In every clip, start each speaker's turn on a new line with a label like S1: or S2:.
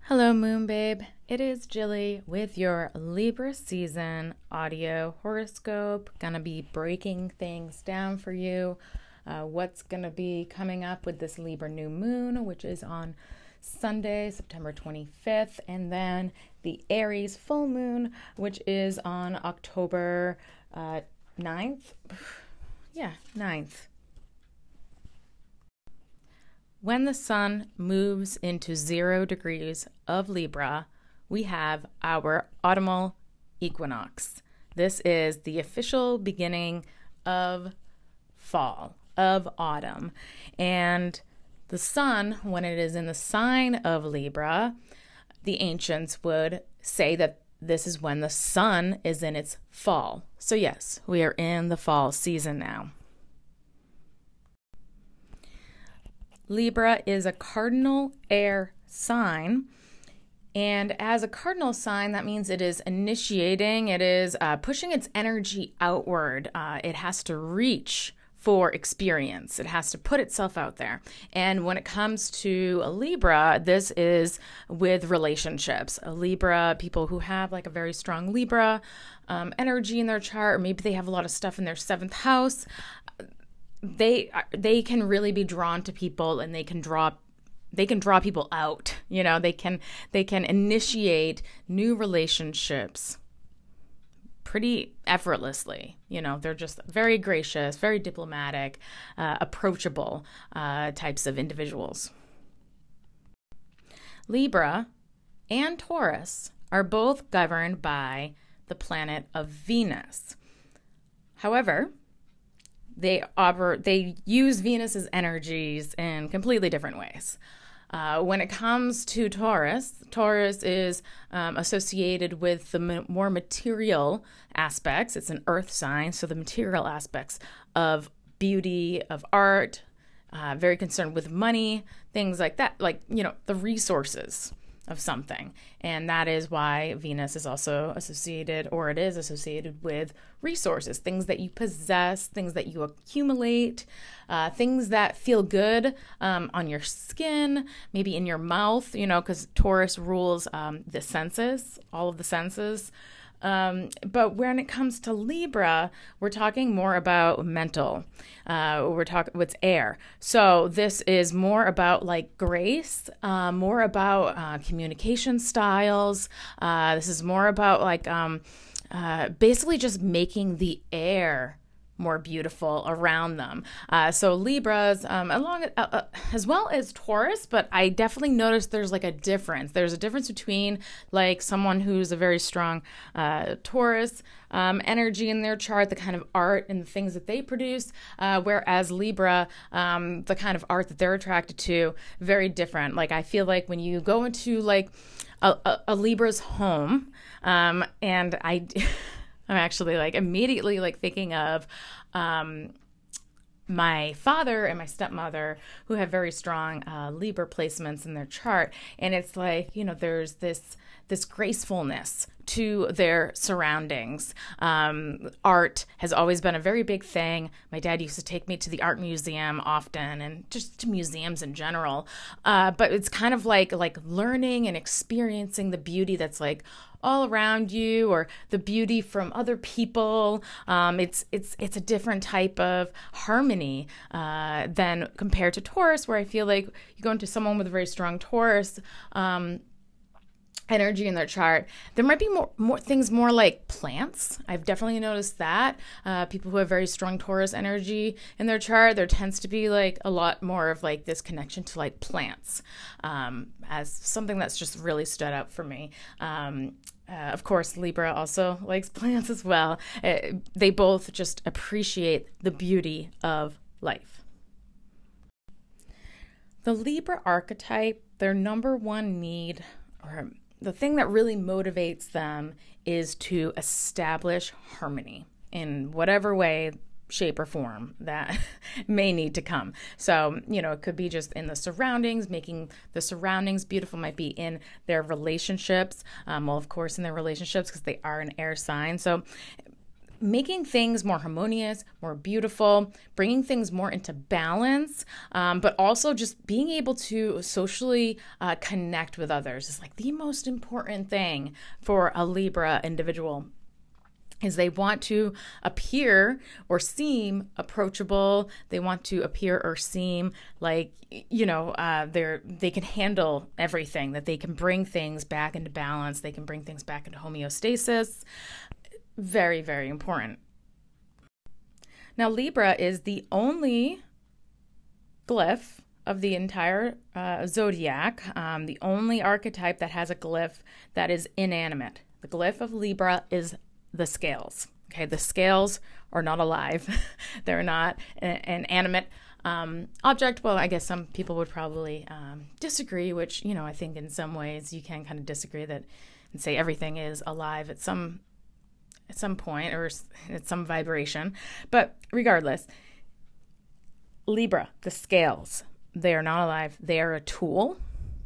S1: Hello, Moon Babe. It is Jilly with your Libra season audio horoscope. Gonna be breaking things down for you. What's gonna be coming up with this Libra new moon, which is on Sunday, September 25th, and then the Aries full moon, which is on October 9th. Yeah, 9th. When the sun moves into 0 degrees of Libra, we have our autumnal equinox. This is the official beginning of fall, of autumn. And the sun, when it is in the sign of Libra, the ancients would say that this is when the sun is in its fall. So yes, we are in the fall season now. Libra is a cardinal air sign, and as a cardinal sign, that means it is initiating, it is pushing its energy outward. It has to reach for experience. It has to put itself out there. And when it comes to a Libra, this is with relationships. A Libra, people who have like a very strong Libra energy in their chart, or maybe they have a lot of stuff in their 7th house, they can really be drawn to people, and they can draw people out. You know, they can initiate new relationships pretty effortlessly. You know, they're just very gracious, very diplomatic, approachable types of individuals. Libra and Taurus are both governed by the planet of Venus. However, they use Venus's energies in completely different ways. When it comes to Taurus, Taurus is associated with the more material aspects. It's an earth sign, so the material aspects of beauty, of art, very concerned with money, things like that, like, you know, the resources of something. And that is why Venus is also associated, or it is associated with resources, things that you possess, things that you accumulate, things that feel good on your skin, maybe in your mouth, you know, because Taurus rules the senses, all of the senses. But when it comes to Libra, we're talking more about mental. We're talking what's air. So this is more about like grace, more about communication styles. This is more about like basically just making the air more beautiful around them. So Libras, as well as Taurus, but I definitely noticed there's like a difference. There's a difference between like someone who's a very strong Taurus energy in their chart, the kind of art and the things that they produce, whereas Libra, the kind of art that they're attracted to, very different. Like I feel like when you go into like a Libra's home, and I'm actually like immediately like thinking of my father and my stepmother, who have very strong Libra placements in their chart. And it's like, you know, there's this gracefulness to their surroundings. Art has always been a very big thing. My dad used to take me to the art museum often, and just to museums in general. But it's kind of like learning and experiencing the beauty that's like all around you, or the beauty from other people. It's a different type of harmony than compared to Taurus, where I feel like you go into someone with a very strong Taurus energy in their chart, there might be more things more like plants. I've definitely noticed that people who have very strong Taurus energy in their chart, there tends to be like a lot more of like this connection to like plants as something that's just really stood out for me. Of course, Libra also likes plants as well. They both just appreciate the beauty of life. The Libra archetype, their number one need, or the thing that really motivates them, is to establish harmony in whatever way, shape, or form that may need to come. So, you know, it could be just in the surroundings, making the surroundings beautiful, might be in their relationships. Well, of course, in their relationships, because they are an air sign. So making things more harmonious, more beautiful, bringing things more into balance, but also just being able to socially connect with others is like the most important thing for a Libra individual. Is they want to appear or seem approachable. They want to appear or seem like, they can handle everything, that they can bring things back into balance. They can bring things back into homeostasis. Very, very important. Now, Libra is the only glyph of the entire zodiac, the only archetype that has a glyph that is inanimate. The glyph of Libra is the scales. Okay, the scales are not alive. They're not an animate object. Well, I guess some people would probably disagree, which, I think in some ways you can kind of disagree that and say everything is alive at some point or at some vibration. But regardless, Libra, the scales, they are not alive. They are a tool.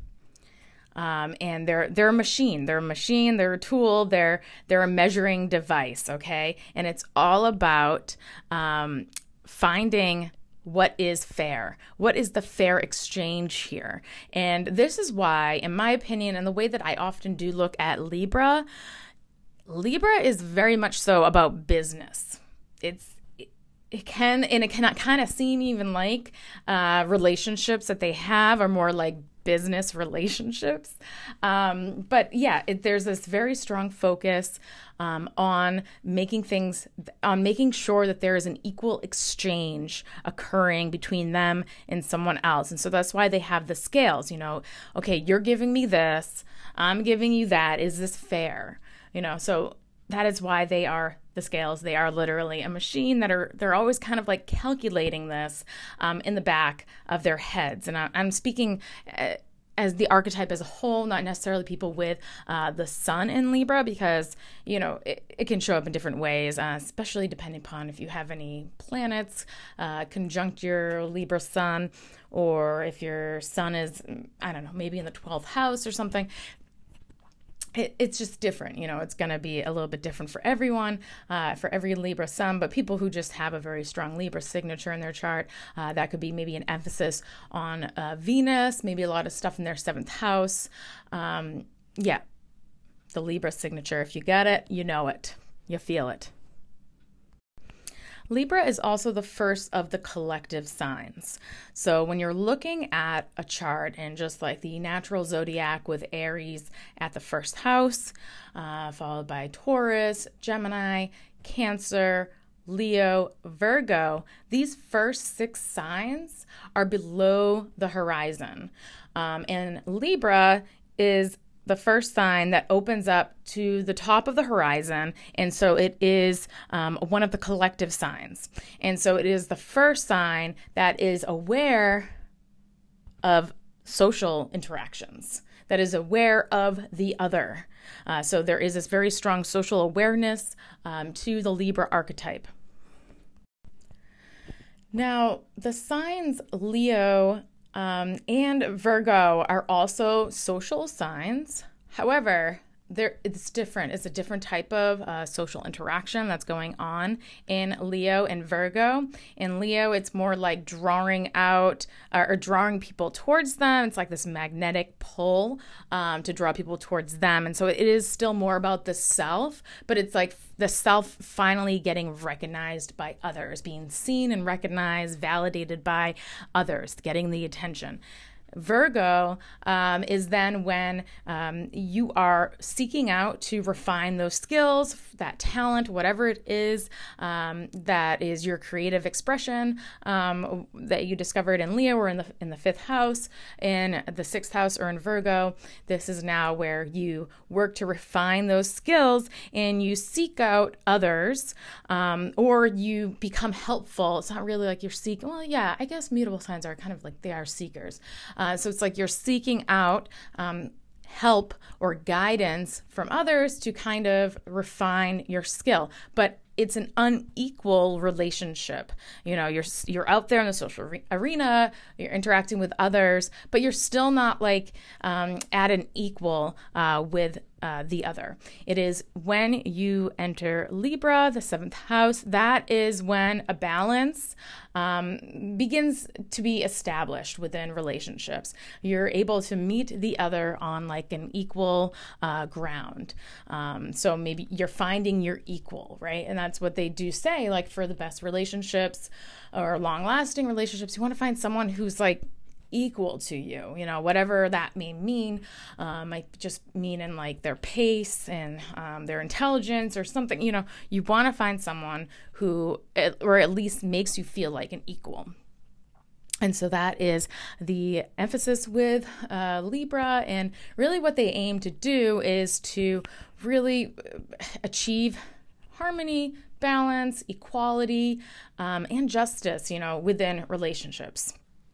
S1: And they're a machine. They're a machine. They're a tool. They're a measuring device. Okay, and it's all about finding what is fair. What is the fair exchange here? And this is why, in my opinion, and the way that I often do look at Libra is very much so about business. It can kind of seem even like relationships that they have are more like business relationships. But yeah, there's this very strong focus on making sure that there is an equal exchange occurring between them and someone else. And so that's why they have the scales, okay, you're giving me this, I'm giving you that. Is this fair? So that is why they are the scales. They are literally a machine they're always kind of like calculating this in the back of their heads. And I'm speaking as the archetype as a whole, not necessarily people with the sun in Libra, because, it can show up in different ways, especially depending upon if you have any planets conjunct your Libra sun, or if your sun is, I don't know, maybe in the 12th house or something. It's just different, it's going to be a little bit different for everyone, for every Libra sun, but people who just have a very strong Libra signature in their chart, that could be maybe an emphasis on Venus, maybe a lot of stuff in their 7th house. The Libra signature, if you get it, you know it, you feel it. Libra is also the first of the collective signs. So when you're looking at a chart and just like the natural zodiac with Aries at the 1st house, followed by Taurus, Gemini, Cancer, Leo, Virgo, these first 6 signs are below the horizon. And Libra is the first sign that opens up to the top of the horizon. And so it is one of the collective signs. And so it is the first sign that is aware of social interactions, that is aware of the other. So there is this very strong social awareness to the Libra archetype. Now, the signs Leo and Virgo are also social signs. However, it's different. It's a different type of social interaction that's going on in Leo and Virgo. In Leo, it's more like drawing out or drawing people towards them. It's like this magnetic pull to draw people towards them. And so it is still more about the self, but it's like the self finally getting recognized by others, being seen and recognized, validated by others, getting the attention. Virgo is then when you are seeking out to refine those skills, that talent, whatever it is, that is your creative expression that you discovered in Leo or in the 5th house, in the 6th house, or in Virgo. This is now where you work to refine those skills and you seek out others, or you become helpful. It's not really like you're seeking. Well, yeah, I guess mutable signs are kind of like they are seekers. So it's like you're seeking out help or guidance from others to kind of refine your skill. But it's an unequal relationship. You're out there in the social arena, you're interacting with others, but you're still not like at an equal with the other. It is when you enter Libra, the 7th house, that is when a balance begins to be established within relationships. You're able to meet the other on like an equal ground. So maybe you're finding your equal, right? And that's what they do say, like for the best relationships or long-lasting relationships, you want to find someone who's like equal to you, whatever that may mean. Might just mean in like their pace and their intelligence or something. You want to find someone who, or at least makes you feel like an equal. And so that is the emphasis with Libra. And really what they aim to do is to really achieve harmony, balance, equality, and justice, within relationships.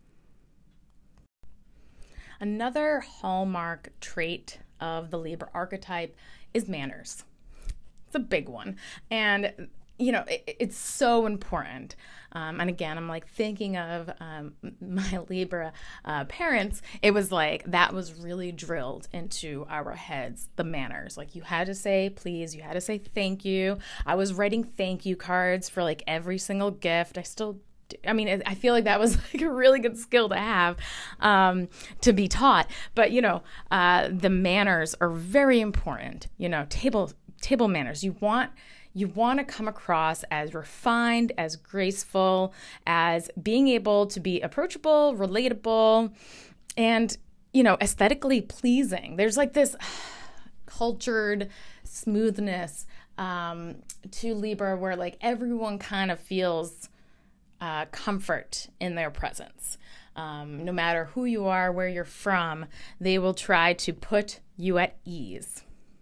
S1: Another hallmark trait of the Libra archetype is manners. It's a big one. And, it's so important. And again, I'm like thinking of my Libra parents. It was like that was really drilled into our heads, the manners. Like you had to say please, you had to say thank you. I was writing thank you cards for like every single gift. I feel like that was like a really good skill to have, to be taught. But, the manners are very important, table manners. You want to come across as refined, as graceful, as being able to be approachable, relatable, and, aesthetically pleasing. There's like this cultured smoothness to Libra where like everyone kind of feels comfort in their presence. No matter who you are, where you're from, they will try to put you at ease.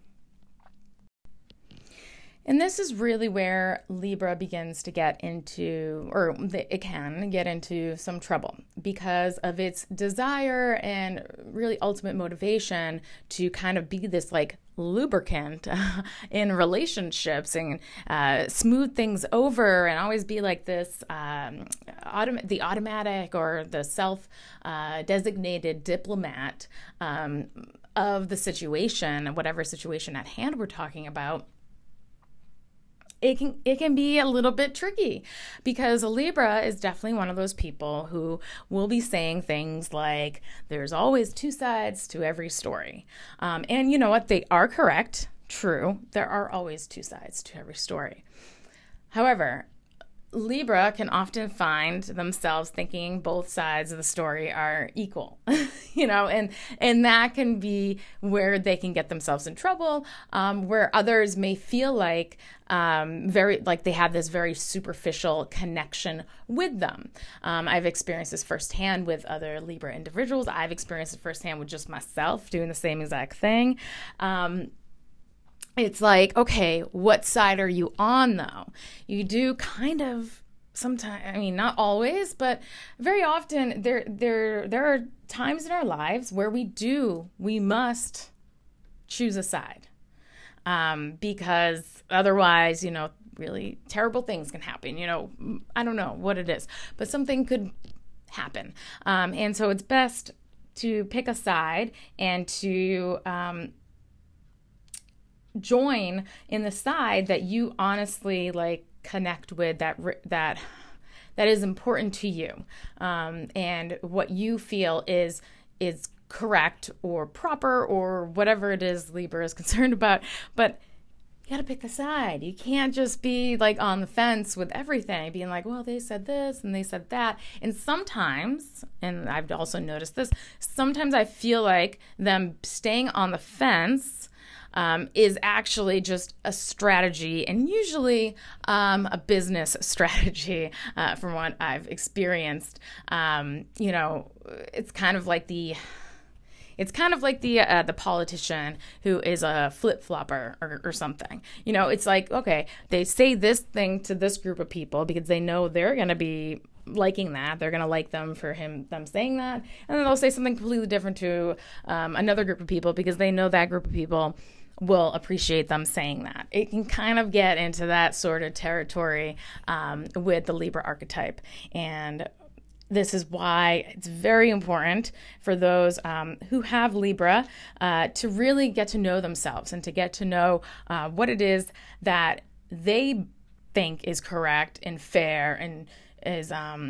S1: And this is really where Libra begins to get into, or it can get into some trouble because of its desire and really ultimate motivation to kind of be this like lubricant in relationships and smooth things over and always be like this the automatic or the self-designated diplomat of the situation, whatever situation at hand we're talking about. It can be a little bit tricky because a Libra is definitely one of those people who will be saying things like, there's always two sides to every story. And you know what? They are correct. True. There are always two sides to every story. However, Libra can often find themselves thinking both sides of the story are equal, and that can be where they can get themselves in trouble, where others may feel like they have this very superficial connection with them. I've experienced this firsthand with other Libra individuals. I've experienced it firsthand with just myself doing the same exact thing. It's like, okay, what side are you on though? You do kind of sometimes, not always, but very often there are times in our lives where we must choose a side. Because otherwise, really terrible things can happen. I don't know what it is, but something could happen. And so it's best to pick a side and to, join in the side that you honestly like connect with, that is important to you, and what you feel is correct or proper or whatever it is Libra is concerned about. But you got to pick a side. You can't just be like on the fence with everything, being like, well, they said this and they said that. And sometimes, and I've also noticed this, sometimes I feel like them staying on the fence is actually just a strategy, and usually a business strategy from what I've experienced. It's kind of like the politician who is a flip-flopper or something. It's like, okay, they say this thing to this group of people because they know they're going to be liking that. They're going to like them for them saying that. And then they'll say something completely different to another group of people because they know that group of people will appreciate them saying that. It can kind of get into that sort of territory with the Libra archetype. And This is why it's very important for those who have Libra to really get to know themselves and to get to know what it is that they think is correct and fair and is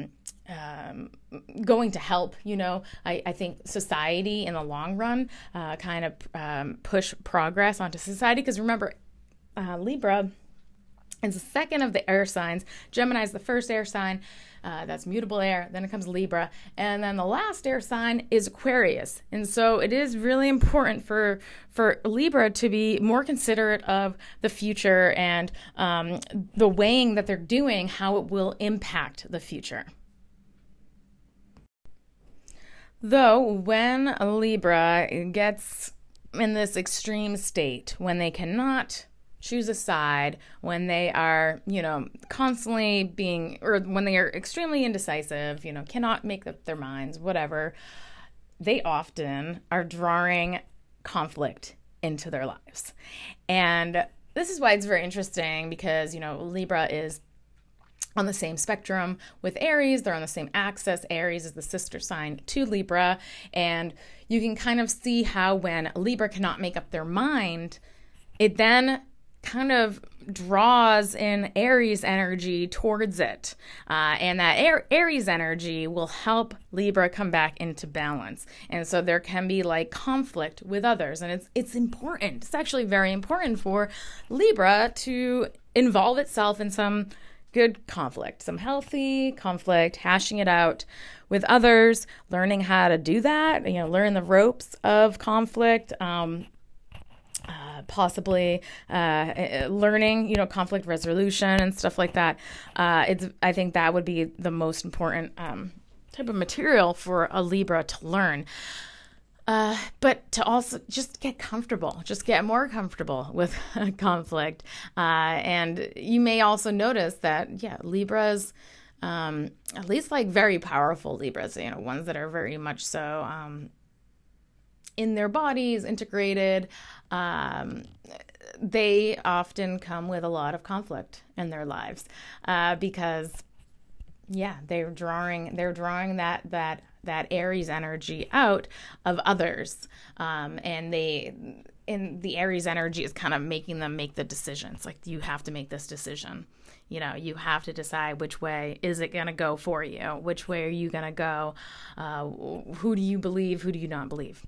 S1: going to help. I think society in the long run kind of push progress onto society, because remember, Libra is the second of the air signs. Gemini is the first air sign. That's mutable air. Then it comes Libra. And then the last air sign is Aquarius. And so it is really important for Libra to be more considerate of the future and the weighing that they're doing, how it will impact the future. Though when Libra gets in this extreme state, when they cannot choose a side, when they are, constantly or when they are extremely indecisive, cannot make up their minds, whatever, they often are drawing conflict into their lives. And this is why it's very interesting, because, Libra is on the same spectrum with Aries. They're on the same axis. Aries is the sister sign to Libra. And you can kind of see how when Libra cannot make up their mind, it then kind of draws in Aries energy towards it. And that Aries energy will help Libra come back into balance. And so there can be like conflict with others. And it's important. It's actually very important for Libra to involve itself in some good conflict, some healthy conflict, hashing it out with others, learning how to do that, learn the ropes of conflict, possibly learning, conflict resolution and stuff like that. I think that would be the most important type of material for a Libra to learn. But to also just get comfortable, just get more comfortable with conflict. And you may also notice that, Libras, at least like very powerful Libras, ones that are very much so in their bodies, integrated, they often come with a lot of conflict in their lives because, they're drawing that Aries energy out of others, and the Aries energy is kind of making them make the decisions. Like, you have to make this decision. You have to decide which way is it going to go for you. Which way are you going to go? Who do you believe? Who do you not believe?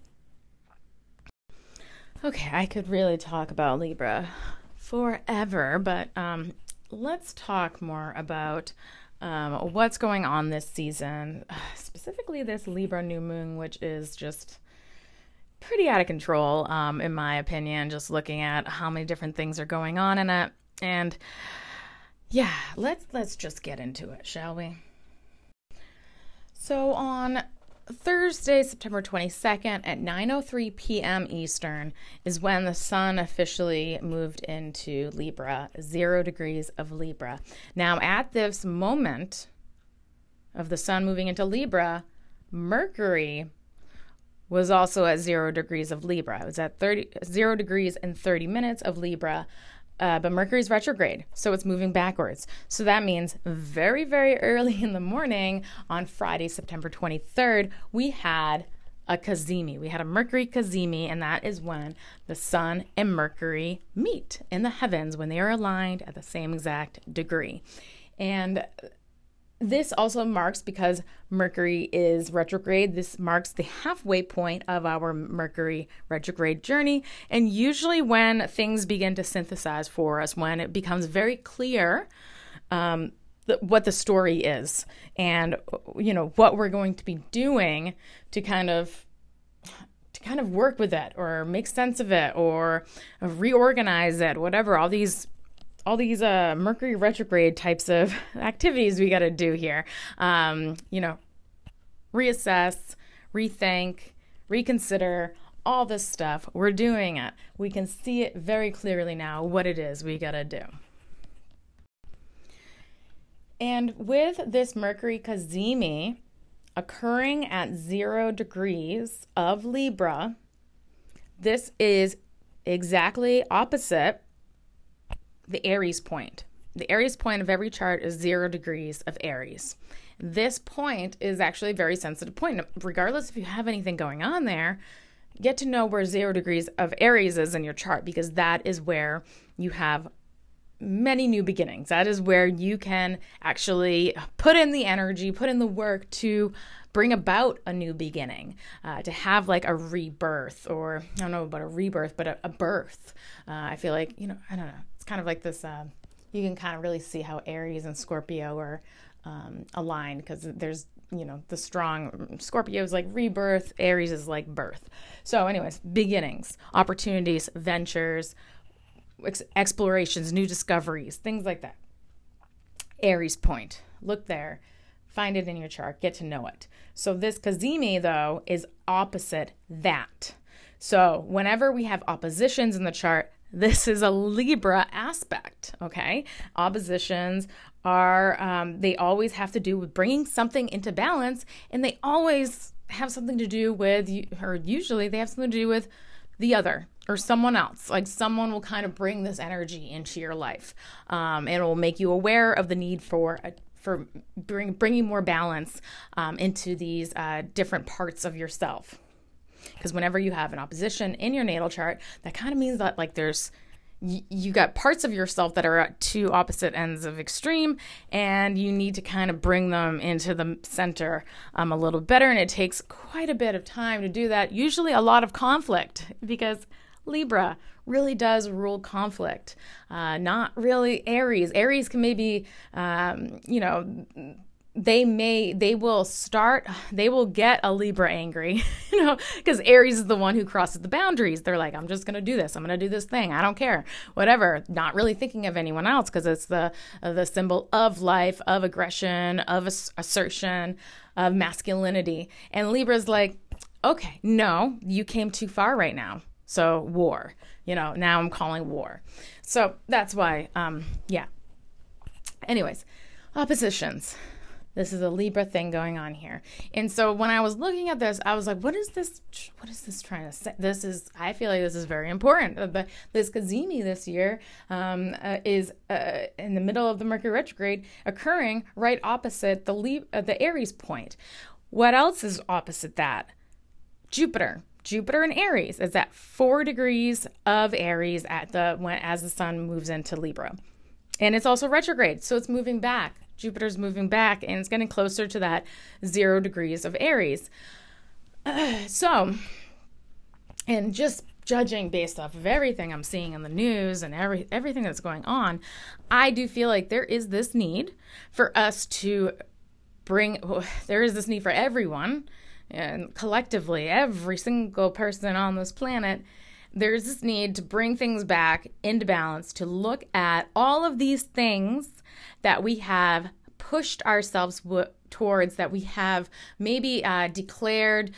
S1: Okay, I could really talk about Libra forever, but let's talk more about what's going on this season, specifically this Libra new moon, which is just pretty out of control, in my opinion, just looking at how many different things are going on in it. And let's just get into it, shall we? So on Thursday, September 22nd at 9:03 p.m. Eastern is when the sun officially moved into Libra, 0 degrees of Libra. Now, at this moment of the sun moving into Libra, Mercury was also at 0 degrees of Libra. It was at 0 degrees and 30 minutes of Libra. But Mercury's retrograde, so it's moving backwards. So that means very, very early in the morning on Friday, September 23rd, we had a cazimi. We had a Mercury cazimi, and that is when the sun and Mercury meet in the heavens, when they are aligned at the same exact degree. And this also marks, because Mercury is retrograde, this marks the halfway point of our Mercury retrograde journey. And usually when things begin to synthesize for us, when it becomes very clear what the story is and, what we're going to be doing to kind of work with it or make sense of it or reorganize it, whatever, all these Mercury retrograde types of activities we got to do here. Reassess, rethink, reconsider, all this stuff. We're doing it. We can see it very clearly now what it is we got to do. And with this Mercury cazimi occurring at 0 degrees of Libra, this is exactly opposite the Aries point. The Aries point of every chart is 0 degrees of Aries. this point is actually a very sensitive point. Regardless if you have anything going on there, get to know where 0 degrees of Aries is in your chart, because that is where you have many new beginnings. That is where you can actually put in the energy, put in the work to bring about a new beginning, to have like a rebirth, or I don't know about a rebirth, but a birth. I feel like, I don't know. It's kind of like this, you can kind of really see how Aries and Scorpio are aligned, because there's, the strong Scorpio is like rebirth, Aries is like birth. So anyways, beginnings, opportunities, ventures, explorations, new discoveries, things like that. Aries point. Look there. Find it in your chart. Get to know it. So this Cazimi, though, is opposite that. So whenever we have oppositions in the chart, this is a Libra aspect, okay? Oppositions are, they always have to do with bringing something into balance, and they always have something to do with, or usually they have something to do with the other or someone else. Like someone will kind of bring this energy into your life, and it will make you aware of the need for bringing more balance into these different parts of yourself. Because whenever you have an opposition in your natal chart, that kind of means that like you got parts of yourself that are at two opposite ends of extreme, and you need to kind of bring them into the center a little better. And it takes quite a bit of time to do that. Usually a lot of conflict, because Libra really does rule conflict. Not really Aries. Aries can maybe, they will get a Libra angry, because Aries is the one who crosses the boundaries. They're like, I'm just going to do this. I'm going to do this thing. I don't care, whatever. Not really thinking of anyone else, because it's the symbol of life, of aggression, of assertion, of masculinity. And Libra's like, okay, no, you came too far right now. So war, now I'm calling war. So that's why, Anyways, oppositions. This is a Libra thing going on here. And so when I was looking at this, I was like, what is this trying to say? I feel like this is very important. But this Cazimi this year is in the middle of the Mercury retrograde, occurring right opposite the Aries point. What else is opposite that? Jupiter in Aries is at 4 degrees of Aries as the sun moves into Libra. And it's also retrograde, so it's moving back. Jupiter's moving back, and it's getting closer to that 0 degrees of Aries. And just judging based off of everything I'm seeing in the news and everything that's going on, I do feel like there is this need for us to there is this need for everyone, and collectively, every single person on this planet, there's this need to bring things back into balance, to look at all of these things that we have pushed ourselves towards, that we have maybe declared,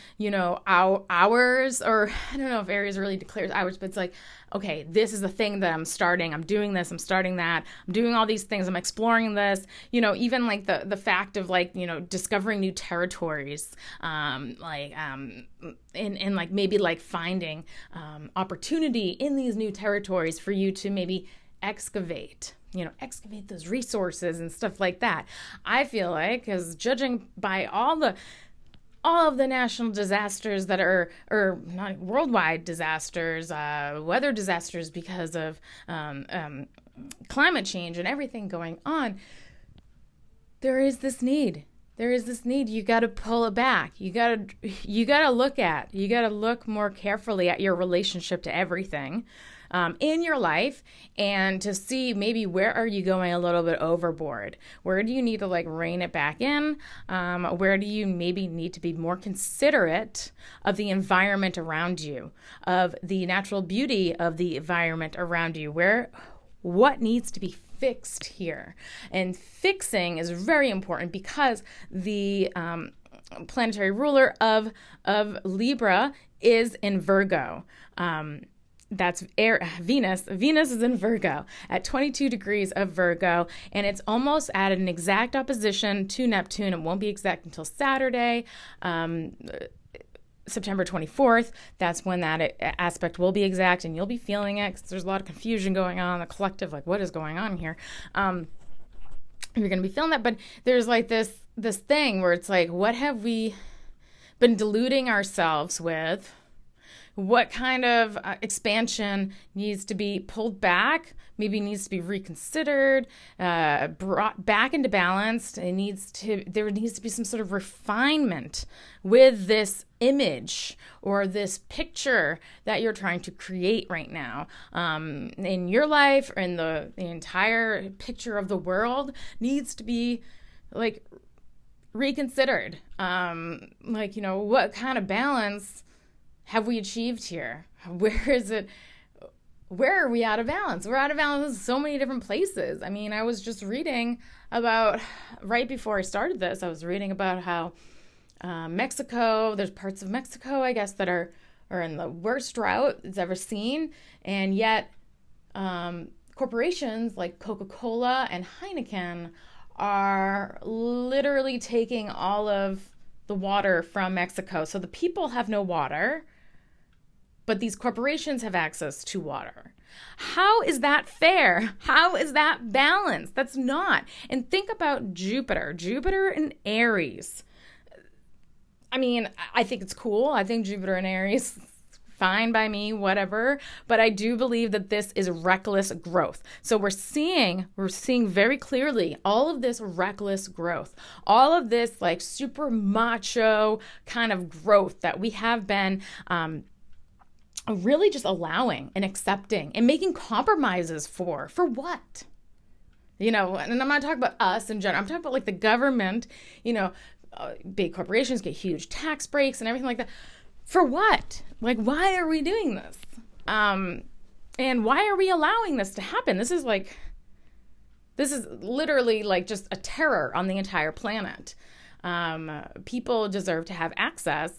S1: ours, or I don't know if Aries really declares ours, but it's like, okay, this is the thing that I'm starting. I'm doing this. I'm starting that. I'm doing all these things. I'm exploring this. Even like the fact of like, discovering new territories, in like maybe like finding opportunity in these new territories for you to maybe excavate those resources and stuff like that. I feel like, because judging by all of the national disasters that are, or not worldwide disasters, weather disasters because of climate change and everything going on, there is this need. You got to pull it back. You got to look more carefully at your relationship to everything in your life, and to see maybe where are you going a little bit overboard? Where do you need to like rein it back in? Where do you maybe need to be more considerate of the environment around you, of the natural beauty of the environment around you? What needs to be fixed here? And fixing is very important, because the planetary ruler of Libra is in Virgo. That's Venus. Venus is in Virgo at 22 degrees of Virgo, and it's almost at an exact opposition to Neptune. It won't be exact until Saturday, September 24th. That's when that aspect will be exact, and you'll be feeling it, because there's a lot of confusion going on in the collective, like what is going on here. You're going to be feeling that, but there's like this this thing where it's like, what have we been deluding ourselves with? What kind of expansion needs to be pulled back, maybe needs to be reconsidered, brought back into balance? There needs to be some sort of refinement with this image or this picture that you're trying to create right now in your life, or in the entire picture of the world needs to be like reconsidered. What kind of balance have we achieved here? Where is it? Where are we out of balance? We're out of balance in so many different places. I mean, I was just reading about, right before I started this, I was reading about how Mexico, there's parts of Mexico, I guess, that are in the worst drought it's ever seen. And yet corporations like Coca-Cola and Heineken are literally taking all of the water from Mexico. So the people have no water, but these corporations have access to water. How is that fair? How is that balanced? That's not. And think about Jupiter and Aries. I mean, I think it's cool. I think Jupiter and Aries, fine by me, whatever. But I do believe that this is reckless growth. So we're seeing very clearly all of this reckless growth, all of this like super macho kind of growth that we have been really just allowing and accepting and making compromises for what? And I'm not talking about us in general. I'm talking about like the government, big corporations get huge tax breaks and everything like that. For what? Like, why are we doing this? And why are we allowing this to happen? This is literally like just a terror on the entire planet. People deserve to have access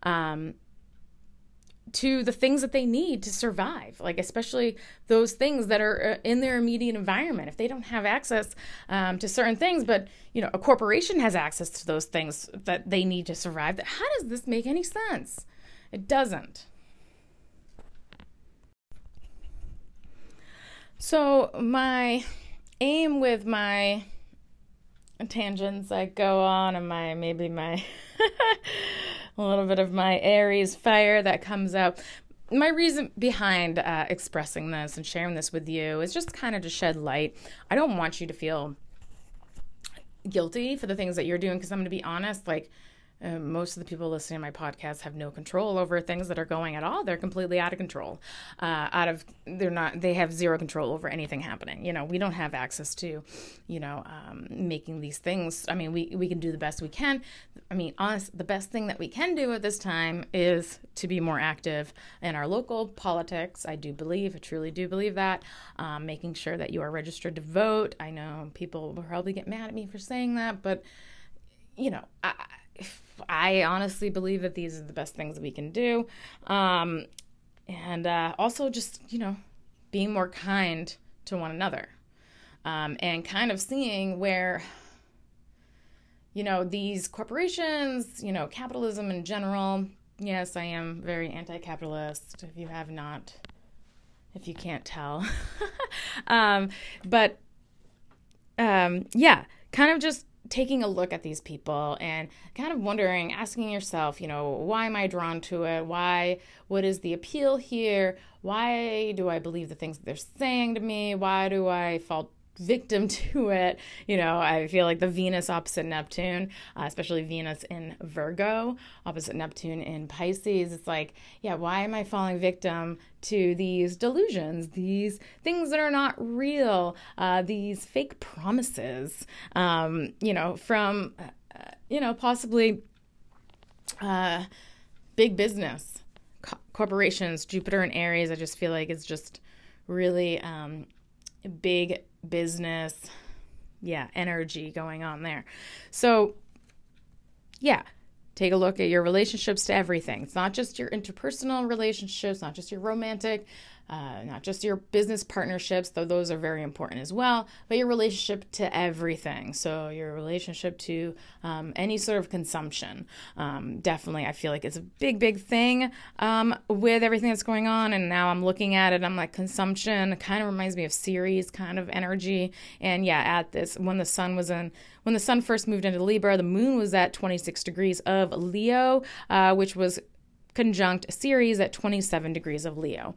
S1: to the things that they need to survive, like especially those things that are in their immediate environment. If they don't have access to certain things, but a corporation has access to those things that they need to survive, how does this make any sense? It doesn't. So my aim with my tangents I go on, and my a little bit of my Aries fire that comes out. My reason behind expressing this and sharing this with you is just kind of to shed light. I don't want you to feel guilty for the things that you're doing, because I'm going to be honest, like most of the people listening to my podcast have no control over things that are going at all. They're completely out of control. They have zero control over anything happening. We don't have access to, making these things. I mean, we can do the best we can. I mean, honest, the best thing that we can do at this time is to be more active in our local politics. I truly do believe that. Making sure that you are registered to vote. I know people will probably get mad at me for saying that, but, I honestly believe that these are the best things we can do. And also just, being more kind to one another. And kind of seeing where, these corporations, capitalism in general. Yes, I am very anti-capitalist, if you can't tell. Kind of just taking a look at these people and kind of wondering, asking yourself, why am I drawn to it? What is the appeal here? Why do I believe the things that they're saying to me? Why do I fall victim to it? I feel like the Venus opposite Neptune, especially Venus in Virgo, opposite Neptune in Pisces. It's like, why am I falling victim to these delusions, these things that are not real, these fake promises, from, possibly big business, corporations, Jupiter and Aries. I just feel like it's just really big business, energy going on there. So, take a look at your relationships to everything. It's not just your interpersonal relationships, not just your romantic not just your business partnerships, though those are very important as well, but your relationship to everything. So your relationship to any sort of consumption. Definitely, I feel like it's a big, big thing with everything that's going on. And now I'm looking at it, I'm like, consumption kind of reminds me of Ceres kind of energy. And yeah, at this, when the sun first moved into Libra, the moon was at 26 degrees of Leo, which was conjunct Ceres at 27 degrees of Leo.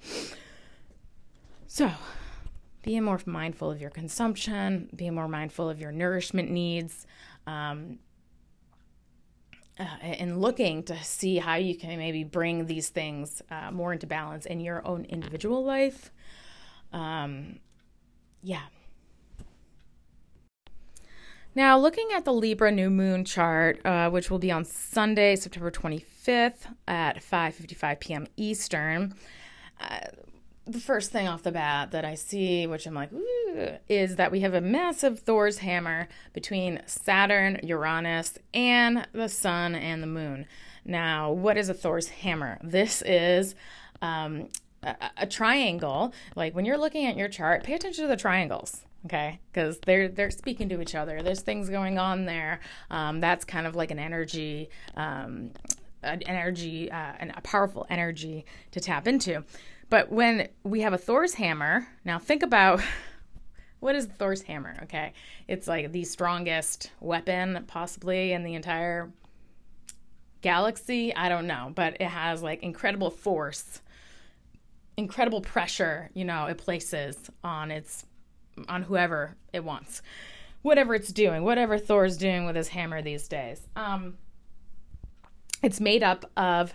S1: So be more mindful of your consumption, be more mindful of your nourishment needs, and looking to see how you can maybe bring these things more into balance in your own individual life. Yeah. Now, looking at the Libra new moon chart, which will be on Sunday, September 25th at 5:55 p.m. Eastern, the first thing off the bat that I see, which I'm like, ooh, is that we have a massive Thor's hammer between Saturn, Uranus, and the sun and the moon. Now, what is a Thor's hammer? This is a triangle. Like when you're looking at your chart, pay attention to the triangles. Okay, because they're speaking to each other. There's things going on there. That's kind of like an energy, and a powerful energy to tap into. But when we have a Thor's hammer, now think about what is Thor's hammer? Okay, it's like the strongest weapon possibly in the entire galaxy. I don't know, but it has like incredible force, incredible pressure. It places on whoever it wants, whatever it's doing, whatever Thor's doing with his hammer these days. It's made up of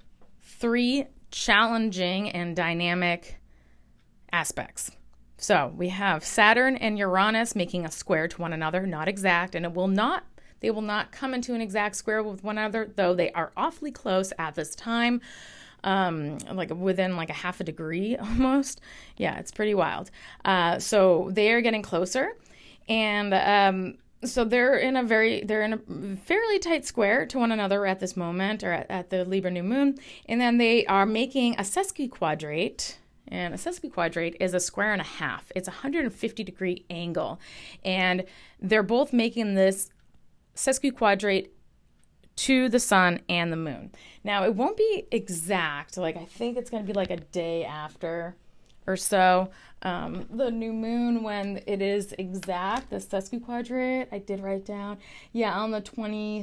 S1: 3 challenging and dynamic aspects. So we have Saturn and Uranus making a square to one another, not exact, and they will not come into an exact square with one another, though they are awfully close at this time. Like within like a half a degree almost. Yeah, it's pretty wild. So they are getting closer, and so they're in a fairly tight square to one another at this moment, or at the Libra new moon, and then they are making a sesquiquadrate. And a sesquiquadrate is a square and a half. It's a 150-degree angle, and they're both making this sesquiquadrate to the sun and the moon. Now, it won't be exact. Like, I think it's going to be like a day after or so. The new moon, when it is exact, the sesquiquadrate, I did write down. Yeah, on the 26th,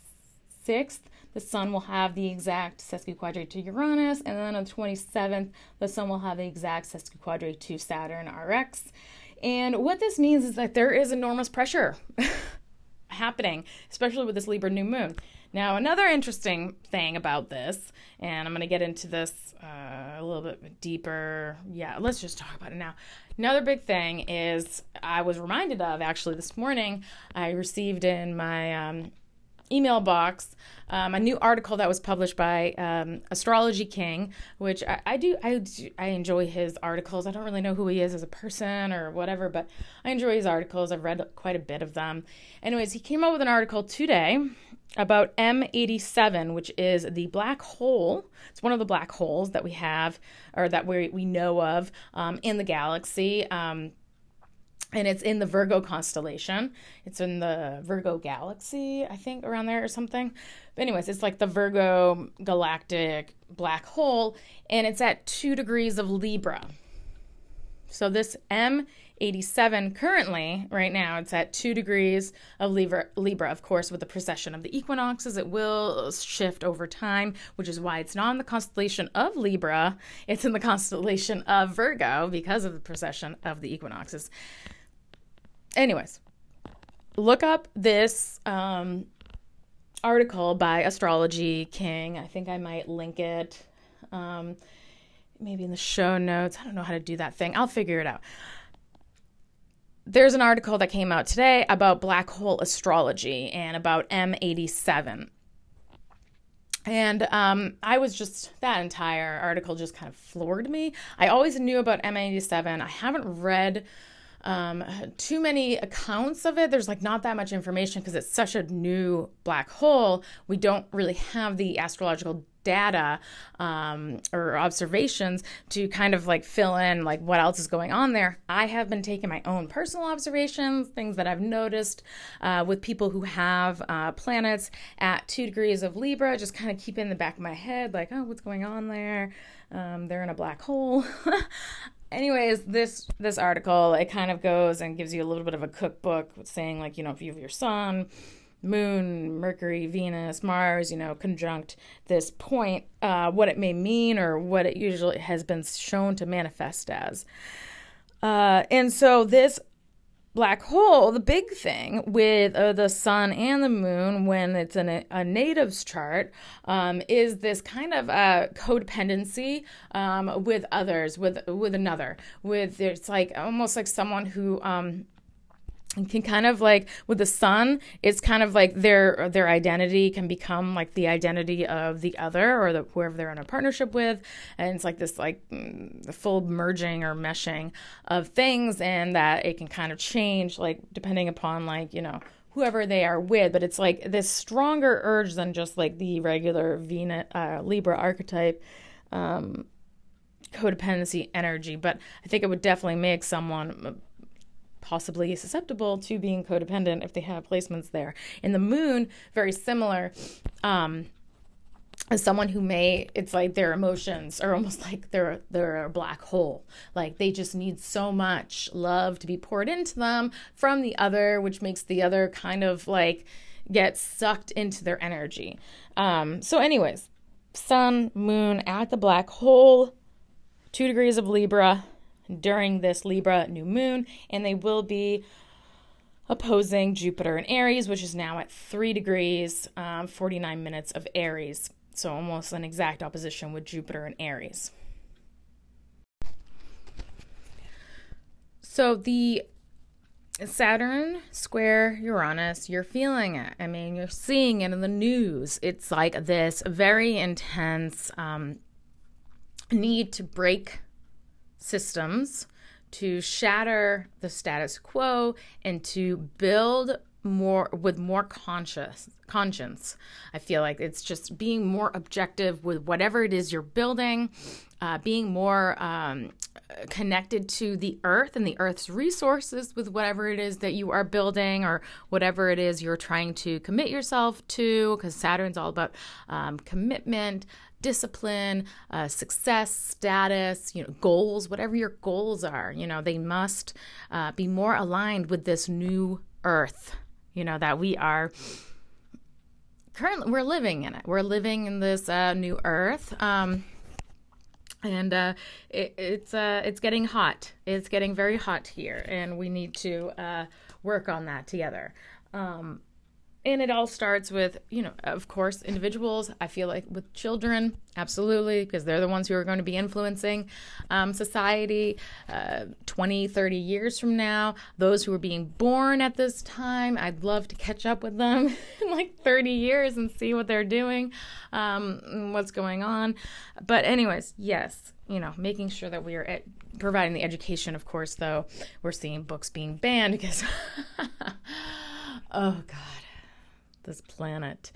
S1: the sun will have the exact sesquiquadrate to Uranus. And then on the 27th, the sun will have the exact sesquiquadrate to Saturn RX. And what this means is that there is enormous pressure happening, especially with this Libra new moon. Now, another interesting thing about this, and I'm going to get into this a little bit deeper. Yeah, let's just talk about it now. Another big thing is I was reminded of, actually, this morning, I received in my email box a new article that was published by Astrology King, which I enjoy his articles. I don't really know who he is as a person or whatever, but I enjoy his articles. I've read quite a bit of them. Anyways, he came out with an article today about M87, which is the black hole. It's one of the black holes that we have, or that we know of in the galaxy. And it's in the Virgo constellation. It's in the Virgo galaxy, I think, around there or something. But anyways, it's like the Virgo galactic black hole, and it's at 2 degrees of Libra. So this M87 currently, right now, it's at 2 degrees of Libra. Of course, with the precession of the equinoxes, it will shift over time, which is why it's not in the constellation of Libra. It's in the constellation of Virgo because of the precession of the equinoxes. Anyways, look up this article by Astrology King. I think I might link it maybe in the show notes. I don't know how to do that thing. I'll figure it out. There's an article that came out today about black hole astrology and about M87. And that entire article just kind of floored me. I always knew about M87. I haven't read too many accounts of it. There's like not that much information because it's such a new black hole. We don't really have the astrological data or observations to kind of like fill in like what else is going on there. I have been taking my own personal observations, things that I've noticed with people who have planets at 2 degrees of Libra, just kind of keep in the back of my head like, oh, what's going on there? They're in a black hole. Anyways, this article, it kind of goes and gives you a little bit of a cookbook saying like, if you have your sun, moon, Mercury, Venus, Mars, conjunct this point, what it may mean or what it usually has been shown to manifest as. And so this black hole, the big thing with the sun and the moon when it's in a native's chart is this kind of codependency with others, with another. It's like almost like someone who can kind of like with the sun, it's kind of like their identity can become like the identity of the other or whoever they're in a partnership with, and it's like this like the full merging or meshing of things, and that it can kind of change like depending upon like whoever they are with, but it's like this stronger urge than just like the regular Venus Libra archetype codependency energy. But I think it would definitely make someone possibly susceptible to being codependent if they have placements there. In the moon, very similar, as someone who it's like their emotions are almost like they're a black hole. Like they just need so much love to be poured into them from the other, which makes the other kind of like get sucked into their energy. So anyways, sun, moon at the black hole, 2 degrees of Libra, during this Libra new moon, and they will be opposing Jupiter in Aries, which is now at 3 degrees, 49 minutes of Aries. So almost an exact opposition with Jupiter in Aries. So the Saturn square Uranus, you're feeling it. I mean, you're seeing it in the news. It's like this very intense need to break systems, to shatter the status quo, and to build more with more conscience. I feel like it's just being more objective with whatever it is you're building, being more connected to the earth and the earth's resources with whatever it is that you are building or whatever it is you're trying to commit yourself to, because Saturn's all about commitment, discipline, success, status, goals, whatever your goals are, they must be more aligned with this new earth, that we are currently, we're living in it. We're living in this new earth. And it's getting hot. It's getting very hot here, and we need to work on that together. And it all starts with, of course, individuals. I feel like with children, absolutely, because they're the ones who are going to be influencing society 20, 30 years from now. Those who are being born at this time, I'd love to catch up with them in like 30 years and see what they're doing, what's going on. But anyways, yes, making sure that we are providing the education. Of course, though, we're seeing books being banned because, oh, God. This planet.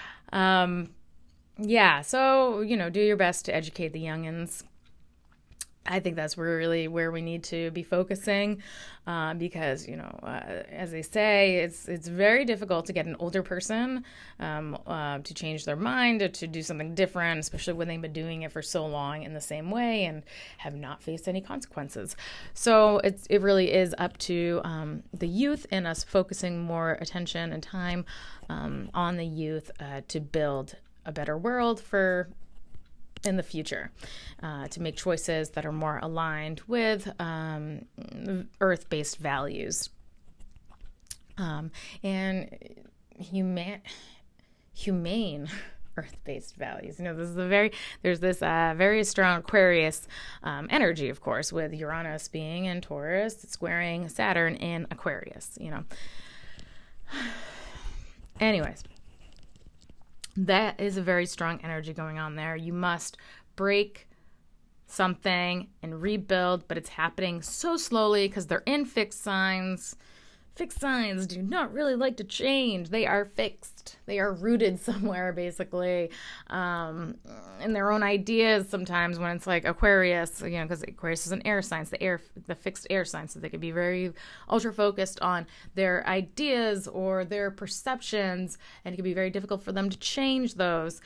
S1: Yeah, so, do your best to educate the youngins. I think that's really where we need to be focusing because, as they say, it's very difficult to get an older person to change their mind or to do something different, especially when they've been doing it for so long in the same way and have not faced any consequences. So it really is up to the youth and us focusing more attention and time on the youth to build a better world in the future, to make choices that are more aligned with earth-based values and humane earth-based values. There's this very strong Aquarius energy, of course, with Uranus being in Taurus, squaring Saturn in Aquarius. Anyways. That is a very strong energy going on there. You must break something and rebuild, but it's happening so slowly because they're in fixed signs. Fixed signs do not really like to change. They are fixed. They are rooted somewhere, basically, in their own ideas sometimes when it's like Aquarius, because Aquarius is an air sign, the fixed air sign, so they can be very ultra focused on their ideas or their perceptions, and it can be very difficult for them to change those.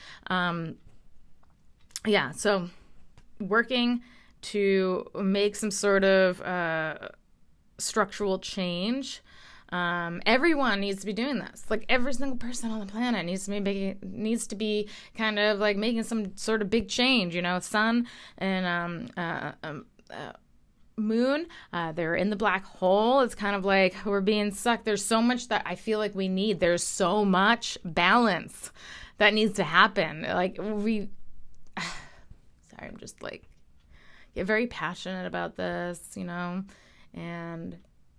S1: So working to make some sort of structural change. Everyone needs to be doing this. Like every single person on the planet needs to be kind of like making some sort of big change. Sun and moon, they're in the black hole. It's kind of like we're being sucked. There's so much that I feel like we need. There's so much balance that needs to happen. Sorry, I'm just like get very passionate about this, and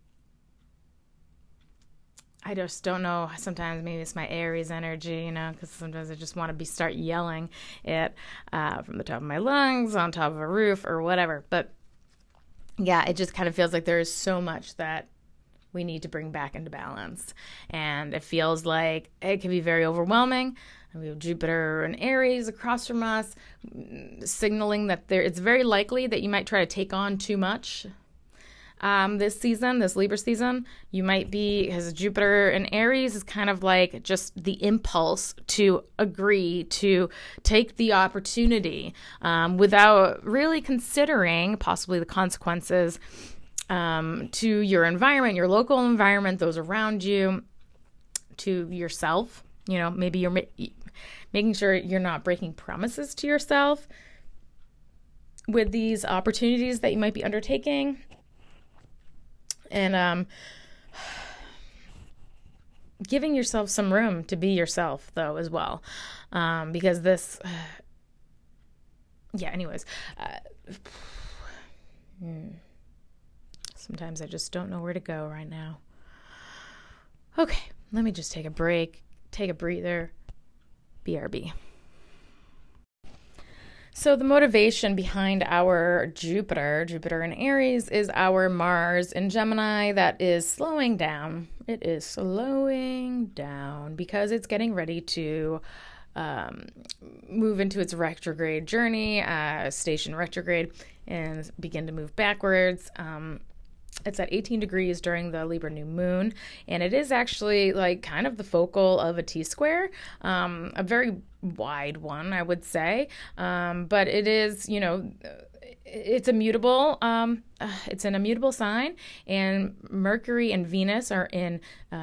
S1: I just don't know. Sometimes maybe it's my Aries energy, because sometimes I just want to start yelling it from the top of my lungs, on top of a roof, or whatever. But yeah, it just kind of feels like there is so much that we need to bring back into balance. And it feels like it can be very overwhelming. We have Jupiter and Aries across from us, signaling that it's very likely that you might try to take on too much. This Libra season, you might be, because Jupiter and Aries is kind of like just the impulse to agree to take the opportunity without really considering possibly the consequences to your environment, your local environment, those around you, to yourself. Maybe you're making sure you're not breaking promises to yourself with these opportunities that you might be undertaking. And giving yourself some room to be yourself, though, as well. Because this... Sometimes I just don't know where to go right now. Okay, let me just take a break, take a breather. BRB. So the motivation behind our Jupiter in Aries, is our Mars in Gemini that is slowing down. It is slowing down because it's getting ready to move into its retrograde journey, station retrograde, and begin to move backwards. It's at 18 degrees during the Libra new moon, and it is actually like kind of the focal of a T-square, a very wide one, I would say, but it is, it's immutable. It's an immutable sign, and Mercury and Venus are in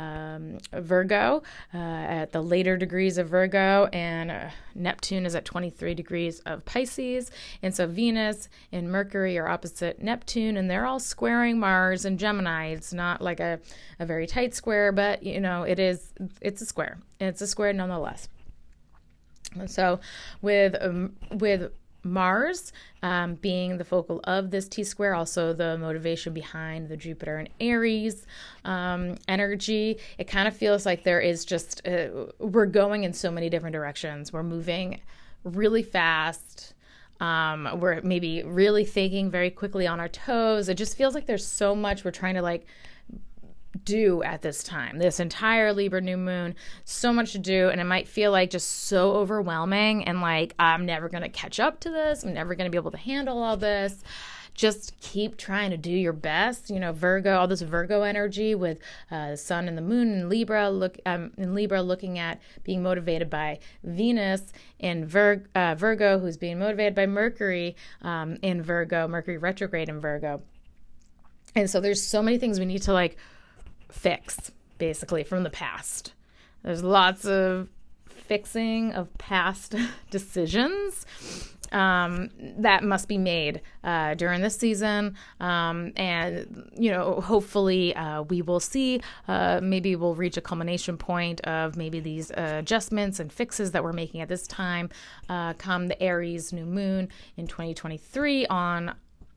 S1: Virgo at the later degrees of Virgo, and Neptune is at 23 degrees of Pisces. And so Venus and Mercury are opposite Neptune, and they're all squaring Mars and Gemini. It's not like a very tight square, but it's a square. It's a square nonetheless. And so with Mars being the focal of this T-square, also the motivation behind the Jupiter and Aries energy, it kind of feels like there is just, we're going in so many different directions. We're moving really fast. We're maybe really thinking very quickly on our toes. It just feels like there's so much we're trying to do at this time, this entire Libra new moon, so much to do, and it might feel like just so overwhelming and like I'm never going to catch up to this, I'm never going to be able to handle all this. Just keep trying to do your best. Virgo, all this Virgo energy with the sun and the moon in Libra, looking at being motivated by Venus in Virgo, who's being motivated by Mercury in Virgo, Mercury retrograde in Virgo. And so there's so many things we need to fix, basically, from the past. There's lots of fixing of past decisions that must be made during this season. And, hopefully we will see, maybe we'll reach a culmination point of maybe these adjustments and fixes that we're making at this time come the Aries new moon in 2023 on,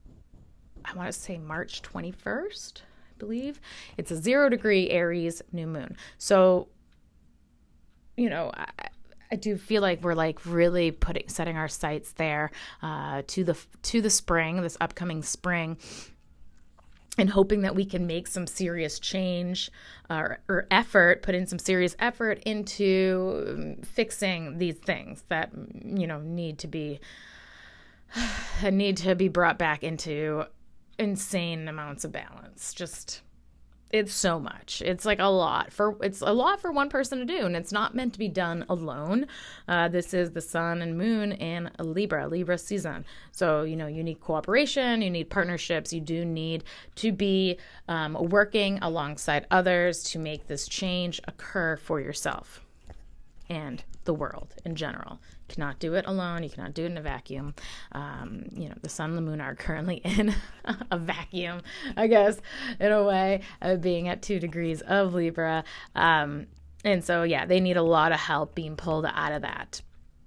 S1: I want to say March 21st. Believe it's a 0 degree Aries new moon. So, I do feel like we're like really setting our sights there to the spring, this upcoming spring, and hoping that we can make some serious change or effort, put in some serious effort into fixing these things that, need to be brought back into insane amounts of balance. It's so much. It's like it's a lot for one person to do, and it's not meant to be done alone. This is the sun and moon in Libra season. So, you need cooperation, you need partnerships, you do need to be working alongside others to make this change occur for yourself and the world in general. You cannot do it alone. You cannot do it in a vacuum. The sun and the moon are currently in a vacuum, I guess, in a way, being at 2 degrees of Libra. And so, they need a lot of help being pulled out of that.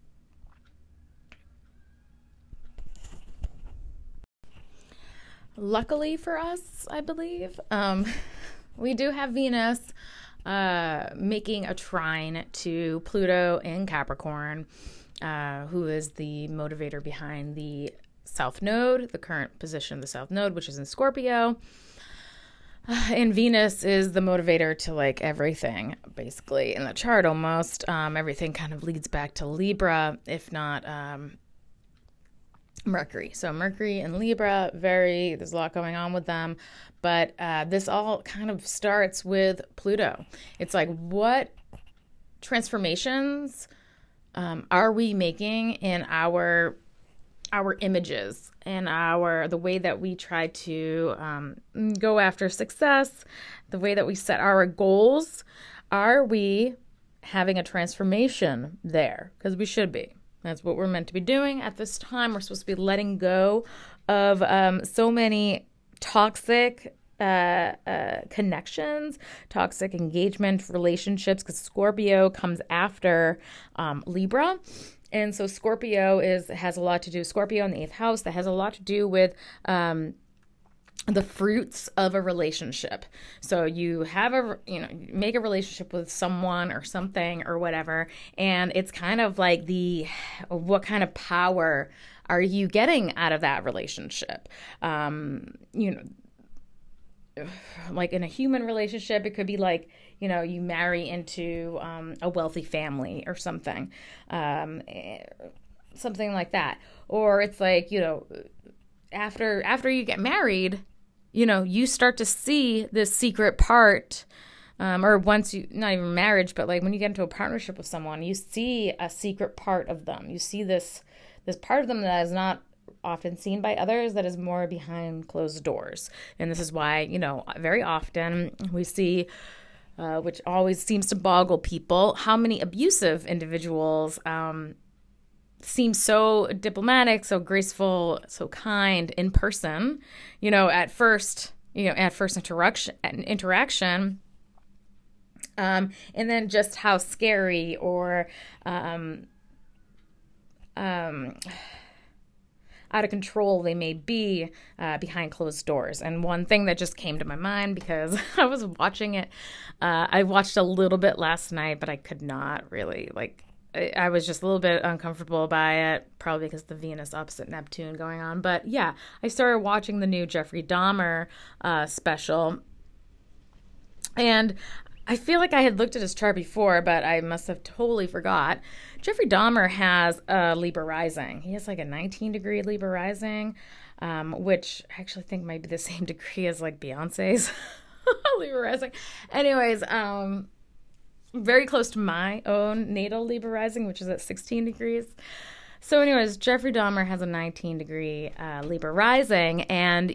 S1: Luckily for us, I believe, we do have Venus making a trine to Pluto in Capricorn, who is the motivator behind the South Node, the current position of the South Node, which is in Scorpio. And Venus is the motivator to like everything, basically, in the chart almost. Everything kind of leads back to Libra, if not Mercury. So Mercury and Libra, there's a lot going on with them. But this all kind of starts with Pluto. It's like, what transformations are we making in our images and the way that we try to go after success, the way that we set our goals? Are we having a transformation there? Because we should be. That's what we're meant to be doing at this time. We're supposed to be letting go of so many toxic connections, toxic engagement, relationships, because Scorpio comes after Libra. And so Scorpio has a lot to do, Scorpio in the 8th house, that has a lot to do with the fruits of a relationship. So you have make a relationship with someone or something or whatever, and it's kind of like what kind of power are you getting out of that relationship? Like in a human relationship, it could be like, you marry into a wealthy family or something, something like that. Or it's like, after you get married, you start to see this secret part, or once not even marriage, but like when you get into a partnership with someone, you see a secret part of them. You see this part of them that is not often seen by others, that is more behind closed doors. And this is why, very often we see, which always seems to boggle people, how many abusive individuals seem so diplomatic, so graceful, so kind in person, at first interaction, and then just how scary or out of control they may be behind closed doors. And one thing that just came to my mind, because I was watching it, I watched a little bit last night, but I could not really, I was just a little bit uncomfortable by it, probably because the Venus opposite Neptune going on. But yeah, I started watching the new Jeffrey Dahmer special, and I feel like I had looked at his chart before, but I must have totally forgot. Jeffrey Dahmer has a Libra rising. He has like a 19-degree Libra rising, which I actually think might be the same degree as like Beyonce's Libra rising. Anyways, very close to my own natal Libra rising, which is at 16 degrees. So anyways, Jeffrey Dahmer has a 19-degree Libra rising, and,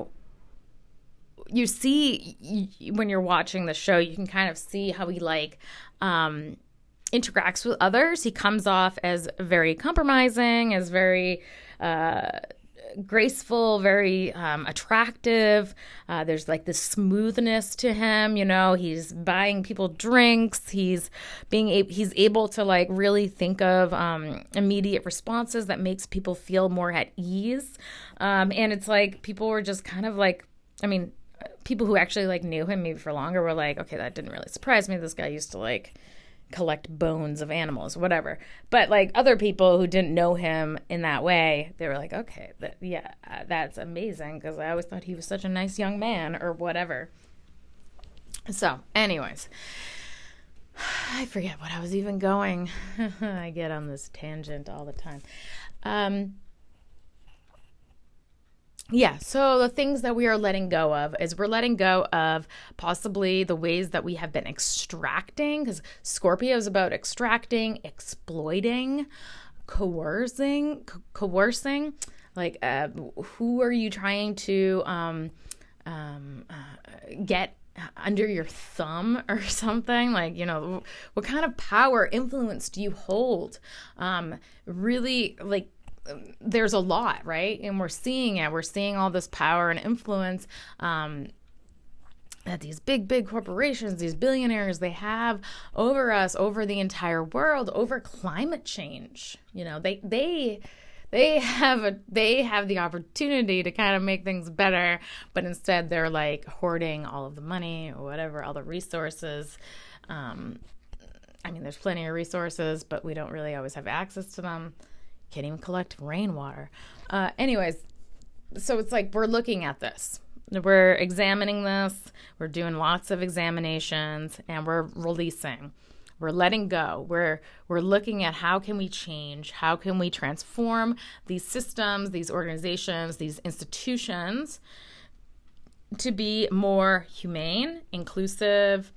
S1: you see, when you're watching the show, you can kind of see how he interacts with others. He comes off as very compromising, as very graceful, very attractive. There's like this smoothness to him. He's buying people drinks. He's able to like really think of immediate responses that makes people feel more at ease. And it's like people were just kind of like, people who actually like knew him maybe for longer were like, okay, that didn't really surprise me. This guy used to like, collect bones of animals, whatever. But like other people who didn't know him in that way, they were like, okay, that's amazing, because I always thought he was such a nice young man or whatever. So anyways, I forget what I was even going. I get on this tangent all the time. So the things that we are letting go of is we're letting go of possibly the ways that we have been extracting, because Scorpio is about extracting, exploiting, coercing. Like, who are you trying to get under your thumb or something? Like, what kind of power, influence do you hold? Really, like, there's a lot, right? And we're seeing it. We're seeing all this power and influence that these big corporations, these billionaires, they have over us, over the entire world, over climate change. They have the opportunity to kind of make things better, but instead they're like hoarding all of the money or whatever, all the resources. There's plenty of resources, but we don't really always have access to them. Can't even collect rainwater. Anyways, so it's like we're looking at this. We're examining this. We're doing lots of examinations, and we're releasing. We're letting go. We're looking at how can we change? How can we transform these systems, these organizations, these institutions to be more humane, inclusive,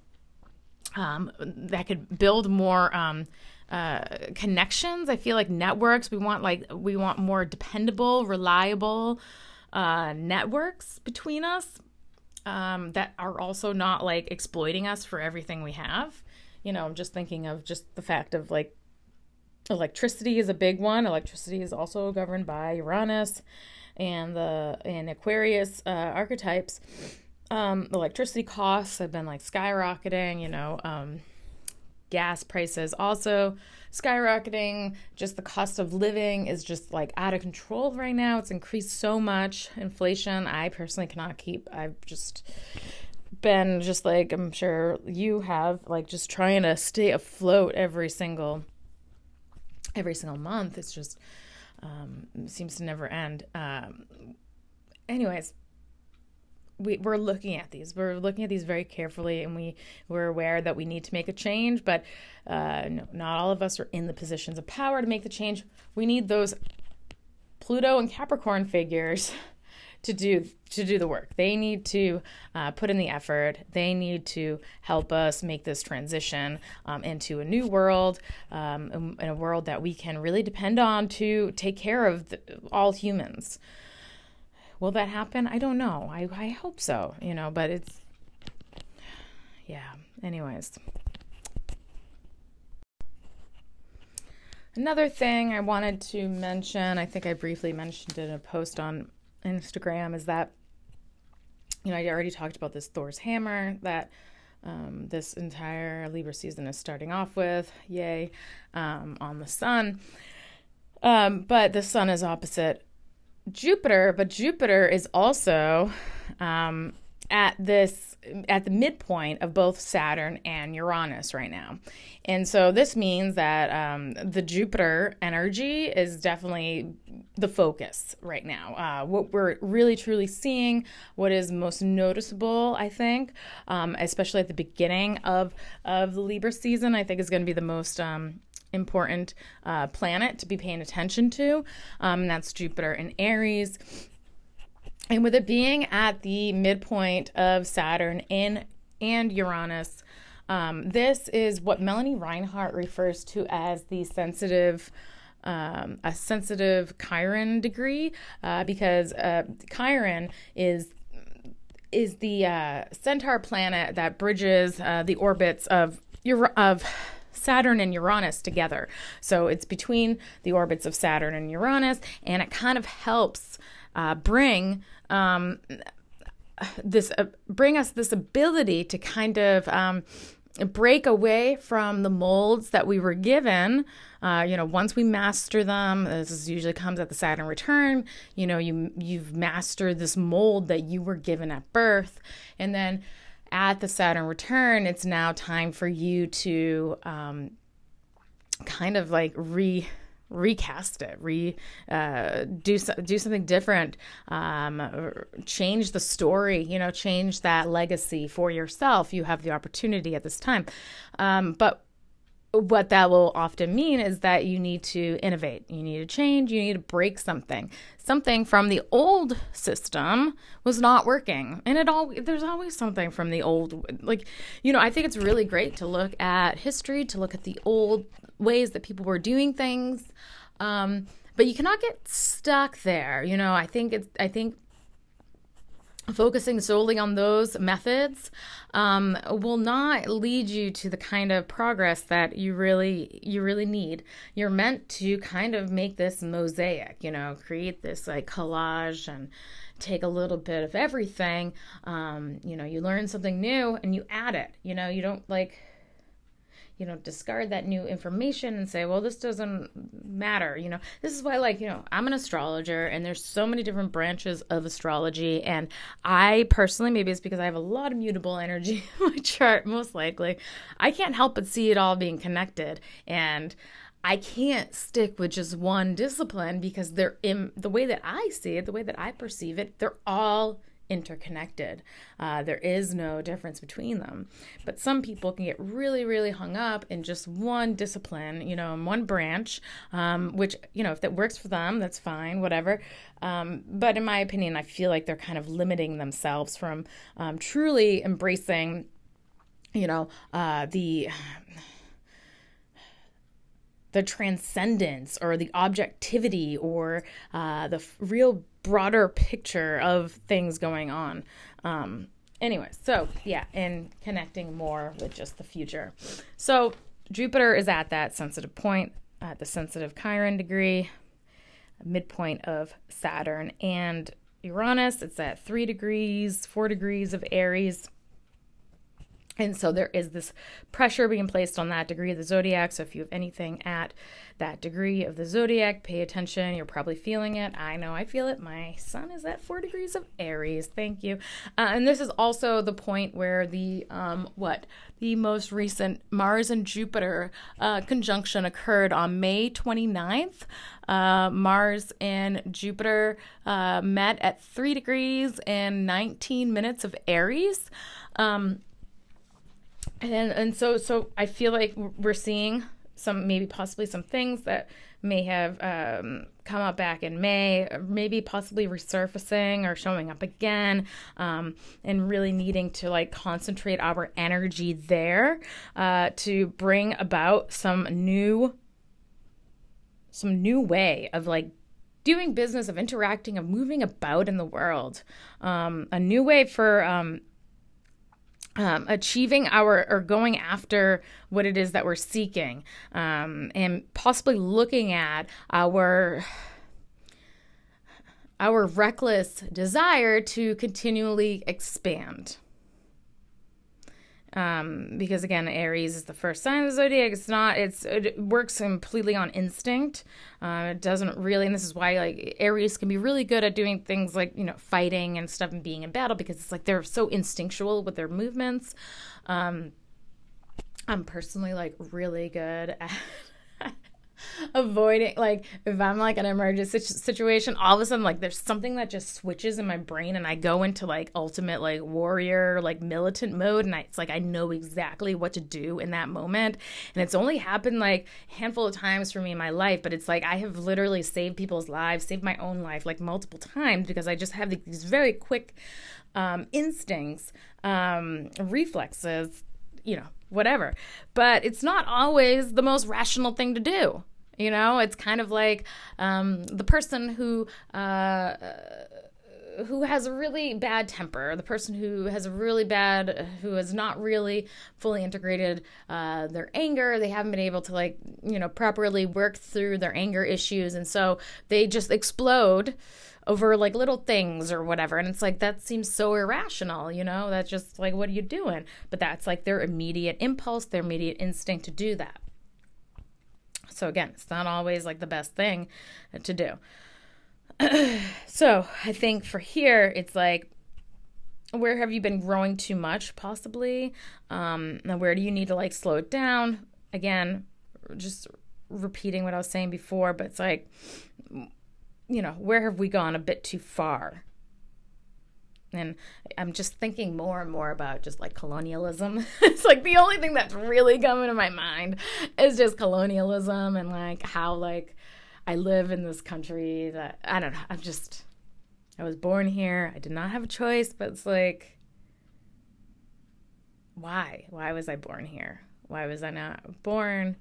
S1: that could build more connections. I feel like networks. We want more dependable, reliable networks between us that are also not like exploiting us for everything we have. I'm just thinking of just the fact of like electricity is a big one. Electricity is also governed by Uranus and Aquarius archetypes. Electricity costs have been like skyrocketing. Gas prices also skyrocketing. Just the cost of living is just like out of control right now. It's increased so much. Inflation, I personally cannot keep. I've just been just like, I'm sure you have, like just trying to stay afloat every single month. It's just seems to never end. Anyways, we're looking at these. We're looking at these very carefully, and we're aware that we need to make a change, but no, not all of us are in the positions of power to make the change. We need those Pluto and Capricorn figures to do the work. They need to put in the effort. They need to help us make this transition into a new world, in a world that we can really depend on to take care of all humans. Will that happen? I don't know. I hope so, but it's, yeah. Anyways. Another thing I wanted to mention, I think I briefly mentioned it in a post on Instagram, is that, I already talked about this Thor's hammer that this entire Libra season is starting off with. Yay. On the sun. But the sun is opposite Jupiter, but Jupiter is also at the midpoint of both Saturn and Uranus right now. And so this means that the Jupiter energy is definitely the focus right now. What we're really truly seeing, what is most noticeable, I think, especially at the beginning of the Libra season, I think is going to be the most important planet to be paying attention to. And that's Jupiter in Aries. And with it being at the midpoint of Saturn and Uranus, this is what Melanie Reinhart refers to as the sensitive Chiron degree, because Chiron is the centaur planet that bridges the orbits of Saturn and Uranus together. So it's between the orbits of Saturn and Uranus, and it kind of helps bring us this ability to kind of break away from the molds that we were given. Once we master them, this usually comes at the Saturn return. You've mastered this mold that you were given at birth, and then at the Saturn return, it's now time for you to kind of like recast it, do something different, change the story, change that legacy for yourself. You have the opportunity at this time. But what that will often mean is that you need to innovate, you need to change, you need to break something from the old system was not working. And there's always something from the old, I think it's really great to look at history, to look at the old ways that people were doing things. But you cannot get stuck there. I think focusing solely on those methods will not lead you to the kind of progress that you really need. You're meant to kind of make this mosaic, create this like collage and take a little bit of everything. You learn something new and you add it. You don't discard that new information and say, well, this doesn't matter. This is why, I'm an astrologer and there's so many different branches of astrology. And I personally, maybe it's because I have a lot of mutable energy in my chart, most likely, I can't help but see it all being connected. And I can't stick with just one discipline because they're in the way that I see it, the way that I perceive it, they're all interconnected. There is no difference between them. But some people can get really, really hung up in just one discipline, in one branch, which, if that works for them, that's fine, whatever. But in my opinion, I feel like they're kind of limiting themselves from truly embracing, the transcendence or the objectivity or the real broader picture of things going on. Anyway, so yeah, and connecting more with just the future. So Jupiter is at that sensitive point, at the sensitive Chiron degree, midpoint of Saturn, and Uranus, it's at 4 degrees of Aries. And so there is this pressure being placed on that degree of the zodiac. So if you have anything at that degree of the zodiac, pay attention. You're probably feeling it. I know I feel it. My sun is at 4 degrees of Aries. Thank you. And this is also the point where the most recent Mars and Jupiter conjunction occurred on May 29th. Mars and Jupiter met at 3 degrees and 19 minutes of Aries. And so I feel like we're seeing possibly some things that may have come up back in May, maybe possibly resurfacing or showing up again, and really needing to concentrate our energy there to bring about some new way of doing business, of interacting, of moving about in the world, a new way for achieving or going after what it is that we're seeking, and possibly looking at our reckless desire to continually expand. Because again, Aries is the first sign of the zodiac. It works completely on instinct. It doesn't really, and this is why Aries can be really good at doing things like, fighting and stuff and being in battle, because it's they're so instinctual with their movements. I'm personally really good at avoiding, if I'm an emergency situation, all of a sudden there's something that just switches in my brain and I go into ultimate warrior militant mode, and it's I know exactly what to do in that moment. And it's only happened a handful of times for me in my life, but it's I have literally saved people's lives, saved my own life multiple times, because I just have these very quick instincts, reflexes, whatever. But it's not always the most rational thing to do. It's kind of the person who has a really bad temper, the person who has not really fully integrated their anger. They haven't been able to properly work through their anger issues, and so they just explode over little things or whatever. And it's that seems so irrational, that's just what are you doing? But that's their immediate impulse, their immediate instinct to do that. So again, it's not always the best thing to do. So I think for here, it's Where have you been growing too much, possibly? Where do you need to like slow it down? Again, just repeating what I was saying before, but it's like, where have we gone a bit too far? And I'm just thinking more and more about just like colonialism. It's like the only thing that's really coming to my mind is just colonialism and like how like I live in this country that, I don't know, I was born here. I did not have a choice, but it's like, why? Why was I born here? Why was I not born?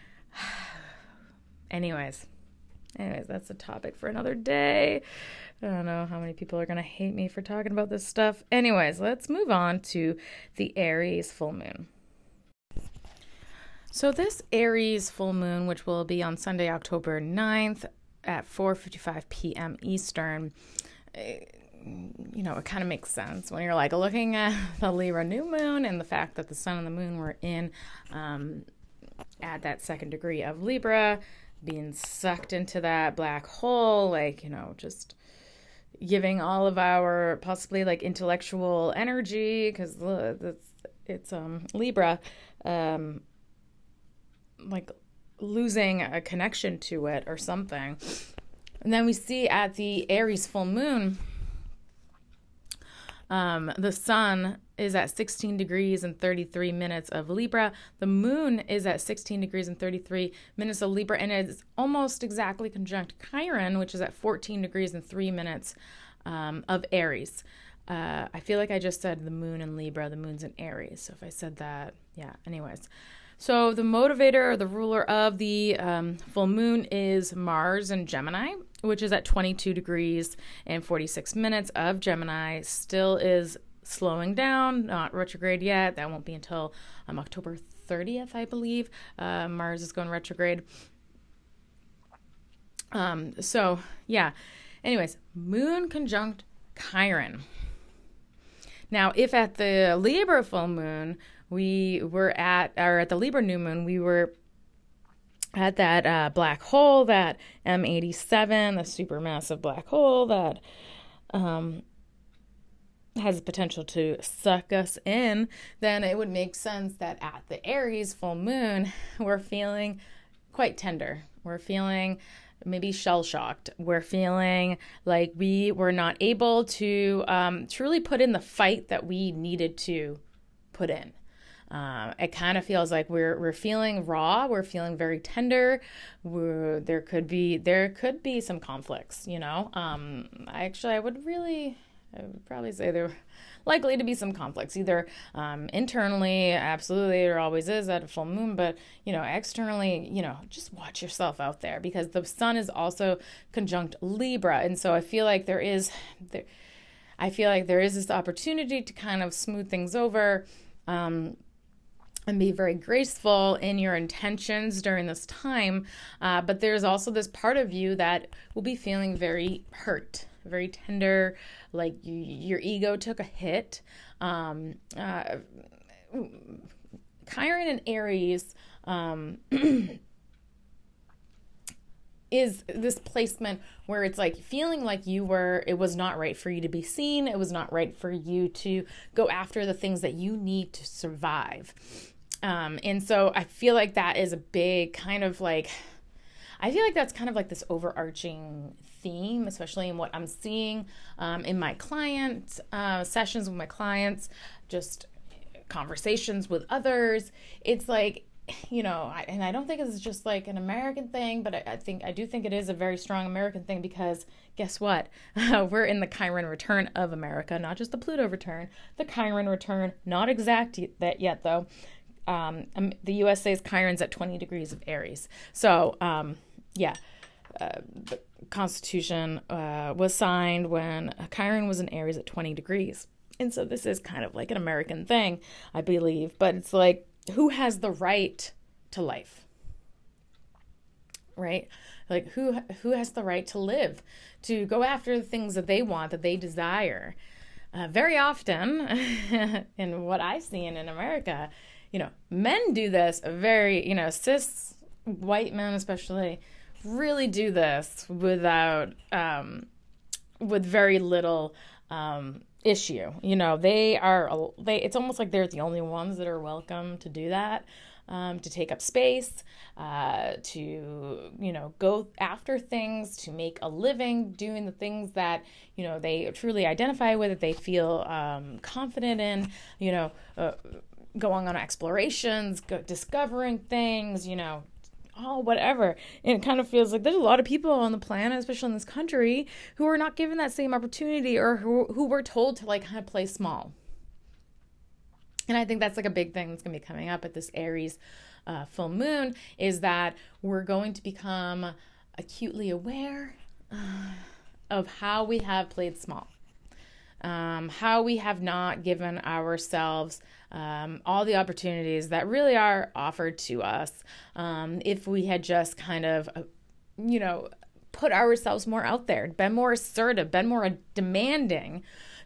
S1: Anyways, that's a topic for another day. I don't know how many people are going to hate me for talking about this stuff. Anyways, let's move on to the Aries full moon. So this Aries full moon, which will be on Sunday, October 9th at 4:55 p.m. Eastern, it kind of makes sense when you're like looking at the Libra new moon and the fact that the sun and the moon were in at that second degree of Libra, being sucked into that black hole, like, just giving all of our possibly like intellectual energy, because it's Libra, like losing a connection to it or something. And then we see at the Aries full moon, the sun is at 16 degrees and 33 minutes of Libra. The moon is at 16 degrees and 33 minutes of Libra, and it's almost exactly conjunct Chiron, which is at 14 degrees and 3 minutes of Aries. I feel like I just said the moon in Libra, the moon's in Aries. So if I said that, yeah, anyways. So the motivator or the ruler of the full moon is Mars in Gemini, which is at 22 degrees and 46 minutes of Gemini. Still is slowing down, not retrograde yet. That won't be until October 30th, I believe. Mars is going retrograde. So, yeah. Anyways, moon conjunct Chiron. Now, if at the Libra full moon, or at the Libra new moon, we were at that black hole, that M87, the supermassive black hole that has potential to suck us in, then it would make sense that at the Aries full moon, we're feeling quite tender. We're feeling maybe shell-shocked. We're feeling like we were not able to truly put in the fight that we needed to put in. It kind of feels like we're feeling raw. We're feeling very tender. There could be some conflicts, I would probably say there are likely to be some conflicts, either internally, absolutely, there always is at a full moon, but, externally, just watch yourself out there, because the sun is also conjunct Libra. And so I feel like there is this opportunity to kind of smooth things over, and be very graceful in your intentions during this time. But there's also this part of you that will be feeling very hurt, very tender, like your ego took a hit. Chiron and Aries is this placement where it's like feeling like it was not right for you to be seen. It was not right for you to go after the things that you need to survive. And so I feel like that is a big kind of like, I feel like that's kind of like this overarching theme, especially in what I'm seeing in my client sessions with my clients, just conversations with others. It's like, and I don't think it's just like an American thing, but I do think it is a very strong American thing, because guess what? We're in the Chiron return of America, not just the Pluto return, the Chiron return, not exact yet though. The U.S. says Chiron's at 20 degrees of Aries. So, the Constitution was signed when Chiron was in Aries at 20 degrees. And so this is kind of like an American thing, I believe. But it's like, who has the right to life? Right? Like, who has the right to live, to go after the things that they want, that they desire? Very often, in what I've seen in America, men do this very, cis white men especially, really do this without, with very little issue. It's almost like they're the only ones that are welcome to do that, to take up space, to go after things, to make a living doing the things that, they truly identify with, that they feel confident in, going on explorations, discovering things, whatever. And it kind of feels like there's a lot of people on the planet, especially in this country, who are not given that same opportunity, or who were told to kind of play small. And I think that's a big thing that's going to be coming up at this Aries full moon, is that we're going to become acutely aware of how we have played small. How we have not given ourselves all the opportunities that really are offered to us. If we had just kind of, put ourselves more out there, been more assertive, been more demanding,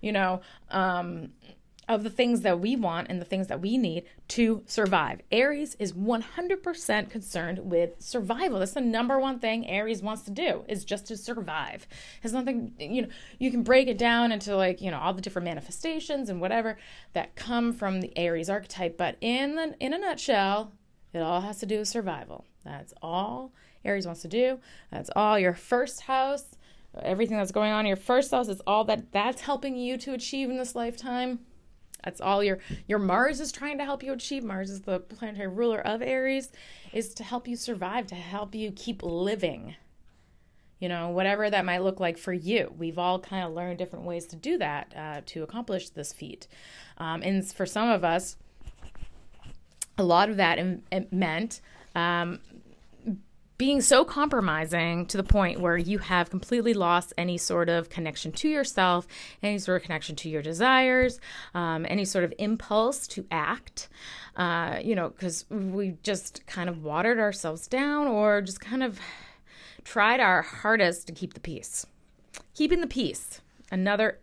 S1: of the things that we want and the things that we need to survive. Aries is 100% concerned with survival. That's the number one thing Aries wants to do, is just to survive. It's nothing, you can break it down into all the different manifestations and whatever that come from the Aries archetype. But in a nutshell, it all has to do with survival. That's all Aries wants to do. That's all your first house, everything that's going on in your first house, is all that's helping you to achieve in this lifetime. That's all your Mars is trying to help you achieve. Mars is the planetary ruler of Aries, is to help you survive, to help you keep living. Whatever that might look like for you. We've all kind of learned different ways to do that, to accomplish this feat. And for some of us, a lot of that meant being so compromising to the point where you have completely lost any sort of connection to yourself, any sort of connection to your desires, any sort of impulse to act, because we just kind of watered ourselves down, or just kind of tried our hardest to keep the peace. Keeping the peace. Another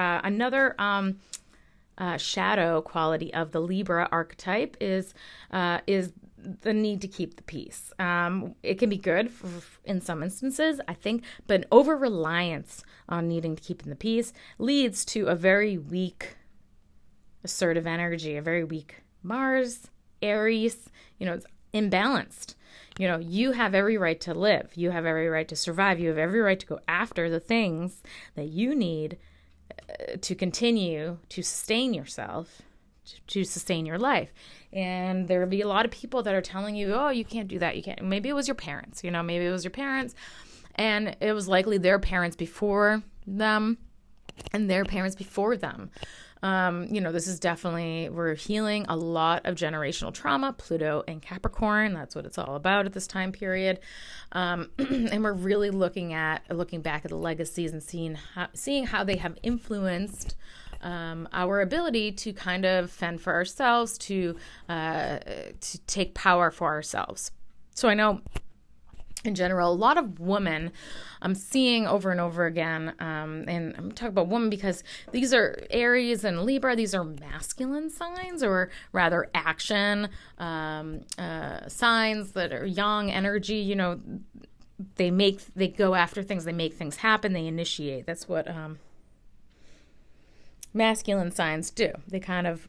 S1: shadow quality of the Libra archetype is the need to keep the peace. It can be good in some instances, I think, but an over-reliance on needing to keep in the peace leads to a very weak assertive energy, a very weak Mars, Aries, it's imbalanced. You have every right to live. You have every right to survive. You have every right to go after the things that you need to continue to sustain yourself, to sustain your life. And there will be a lot of people that are telling you, oh, you can't do that. You can't. Maybe it was your parents, maybe it was your parents, and it was likely their parents before them and their parents before them. This is definitely, we're healing a lot of generational trauma, Pluto and Capricorn. That's what it's all about at this time period. And we're really looking back at the legacies and seeing how they have influenced our ability to kind of fend for ourselves, to take power for ourselves. So I know, in general, a lot of women I'm seeing over and over again, and I'm talking about women because these are Aries and Libra. These are masculine signs, or rather action signs that are yang energy. They go after things, they make things happen, they initiate. That's what masculine signs do. They kind of,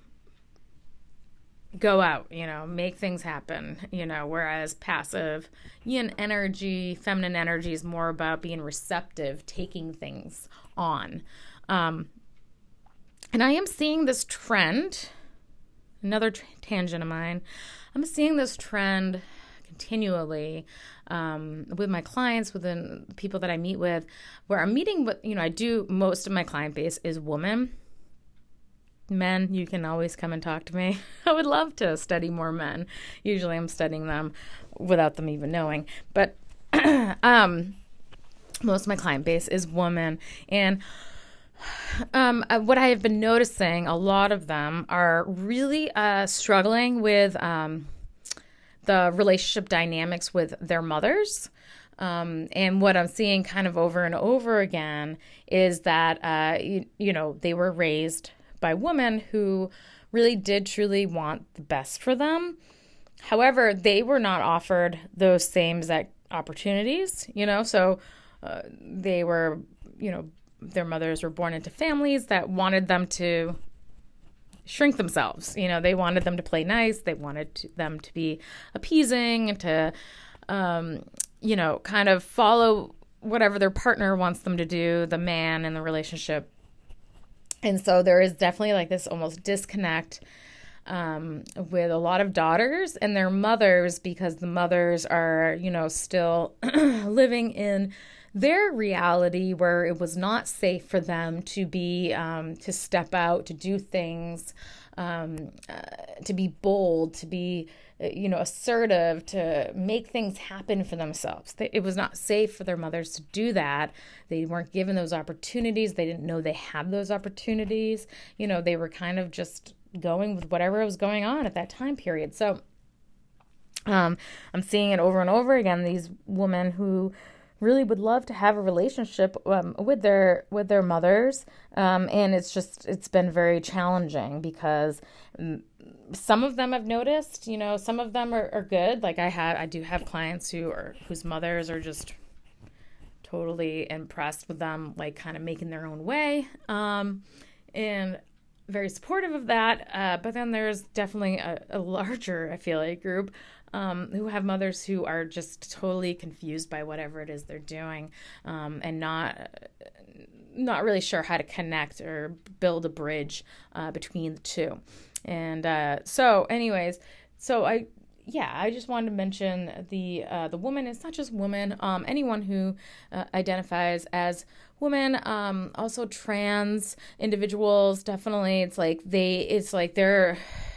S1: go out, make things happen, whereas passive yin energy, feminine energy is more about being receptive, taking things on. And I am seeing this trend, another tangent of mine, I'm seeing this trend continually with my clients, within the people that I meet with, where I'm meeting with, most of my client base is women. Men, you can always come and talk to me. I would love to study more men. Usually I'm studying them without them even knowing. But most of my client base is women. And what I have been noticing, a lot of them are really struggling with the relationship dynamics with their mothers. And what I'm seeing kind of over and over again is that, they were raised by women who really did truly want the best for them. However, they were not offered those same exact opportunities, so they were, their mothers were born into families that wanted them to shrink themselves. They wanted them to play nice. They wanted them to be appeasing and to, kind of follow whatever their partner wants them to do, the man in the relationship. And so there is definitely like this almost disconnect with a lot of daughters and their mothers, because the mothers are, still living in their reality where it was not safe for them to be, to step out, to do things, to be bold, to be, assertive, to make things happen for themselves. It was not safe for their mothers to do that. They weren't given those opportunities. They didn't know they had those opportunities. They were kind of just going with whatever was going on at that time period. So I'm seeing it over and over again, these women who really would love to have a relationship with their mothers, and it's been very challenging because some of them I've noticed, some of them are good. Like I do have clients whose mothers are just totally impressed with them, like kind of making their own way, and very supportive of that. But then there's definitely a larger, I feel like, group who have mothers who are just totally confused by whatever it is they're doing, and not really sure how to connect or build a bridge between the two. And so I just wanted to mention the woman. It's not just women. Anyone who identifies as women, also trans individuals. Definitely, it's like their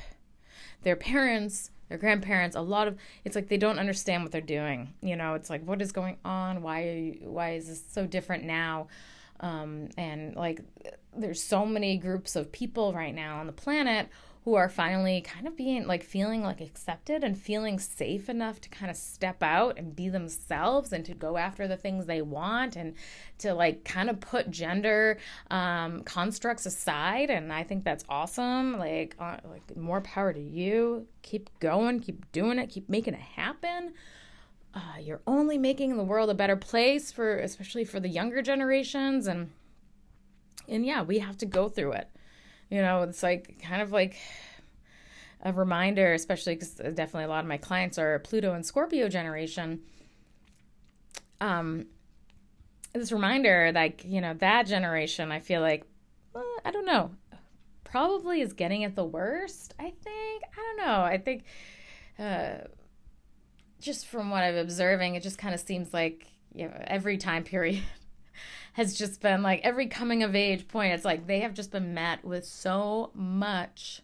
S1: parents, their grandparents. It's like they don't understand what they're doing. It's like, what is going on? Why is this so different now? And like, there's so many groups of people right now on the planet who are finally kind of feeling like accepted and feeling safe enough to kind of step out and be themselves and to go after the things they want and to like kind of put gender constructs aside. And I think that's awesome. Like more power to you. Keep going, keep doing it, keep making it happen. You're only making the world a better place especially for the younger generations. And yeah, we have to go through it. It's like kind of like a reminder, especially because definitely a lot of my clients are Pluto and Scorpio generation. This reminder, like, that generation, I feel like, I don't know, probably is getting it the worst, I think. I don't know. I think just from what I'm observing, it just kind of seems like every time period has just been like every coming of age point. It's like they have just been met with so much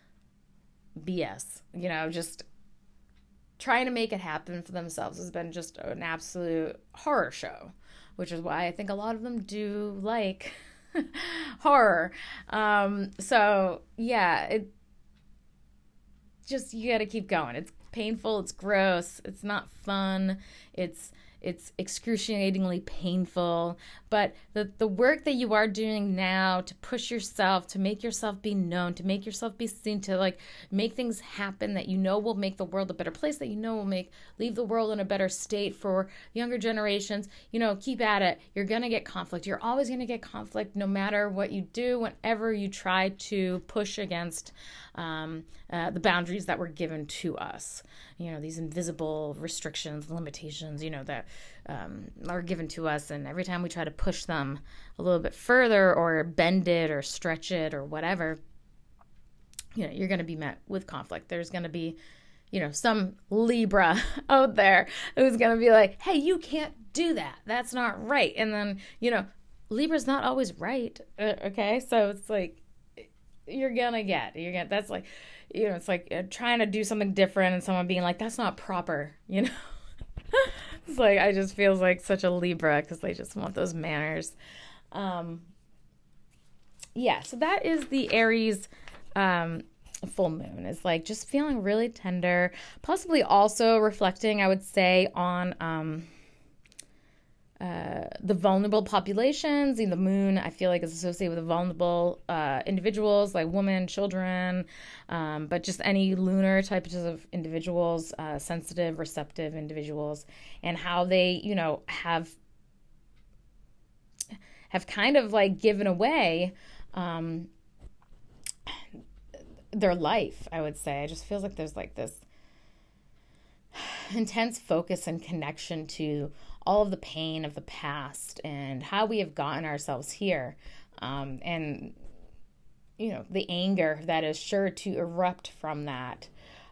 S1: BS, just trying to make it happen for themselves has been just an absolute horror show, which is why I think a lot of them do like horror. So yeah, you got to keep going. It's painful. It's gross. It's not fun. It's excruciatingly painful, but the work that you are doing now to push yourself, to make yourself be known, to make yourself be seen, to like make things happen that will make the world a better place, that will leave the world in a better state for younger generations, keep at it. You're going to get conflict. You're always going to get conflict no matter what you do, whenever you try to push against the boundaries that were given to us. These invisible restrictions, limitations, that are given to us. And every time we try to push them a little bit further or bend it or stretch it or whatever, you're going to be met with conflict. There's going to be, some Libra out there who's going to be like, hey, you can't do that. That's not right. And then, Libra's not always right. Okay. So it's like, that's like, it's like trying to do something different and someone being like, that's not proper, It's like, I just feels like such a Libra because they just want those manners. Yeah, so that is the Aries full moon. It's like just feeling really tender, possibly also reflecting, I would say, on the vulnerable populations. The moon, I feel like, is associated with the vulnerable individuals, like women, children, but just any lunar types of individuals, sensitive, receptive individuals, and how they, have kind of like given away their life, I would say. It just feels like there's like this intense focus and connection to all of the pain of the past and how we have gotten ourselves here. And, the anger that is sure to erupt from that.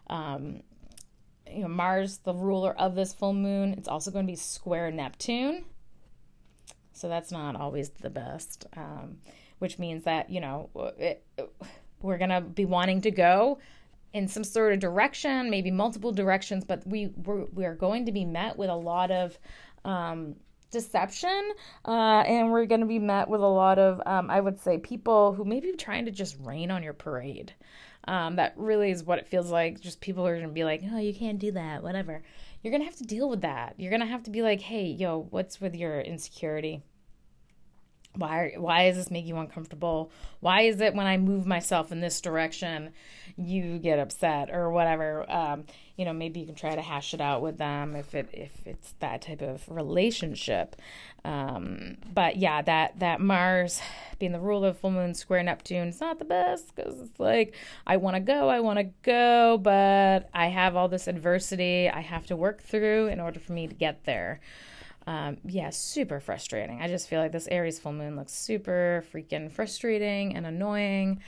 S1: Mars, the ruler of this full moon, it's also going to be square Neptune. So that's not always the best, which means that, we're going to be wanting to go in some sort of direction, maybe multiple directions, but we're going to be met with a lot of deception, and we're going to be met with a lot of, I would say, people who may be trying to just rain on your parade. That really is what it feels like. Just people are going to be like, oh, you can't do that, whatever. You're going to have to deal with that. You're going to have to be like, hey, what's with your insecurity? Why is this making you uncomfortable? Why is it when I move myself in this direction, you get upset or whatever? Maybe you can try to hash it out with them if it's that type of relationship. But yeah, that Mars being the ruler of full moon square Neptune is not the best, because it's like, I want to go, but I have all this adversity I have to work through in order for me to get there. Super frustrating. I just feel like this Aries full moon looks super freaking frustrating and annoying.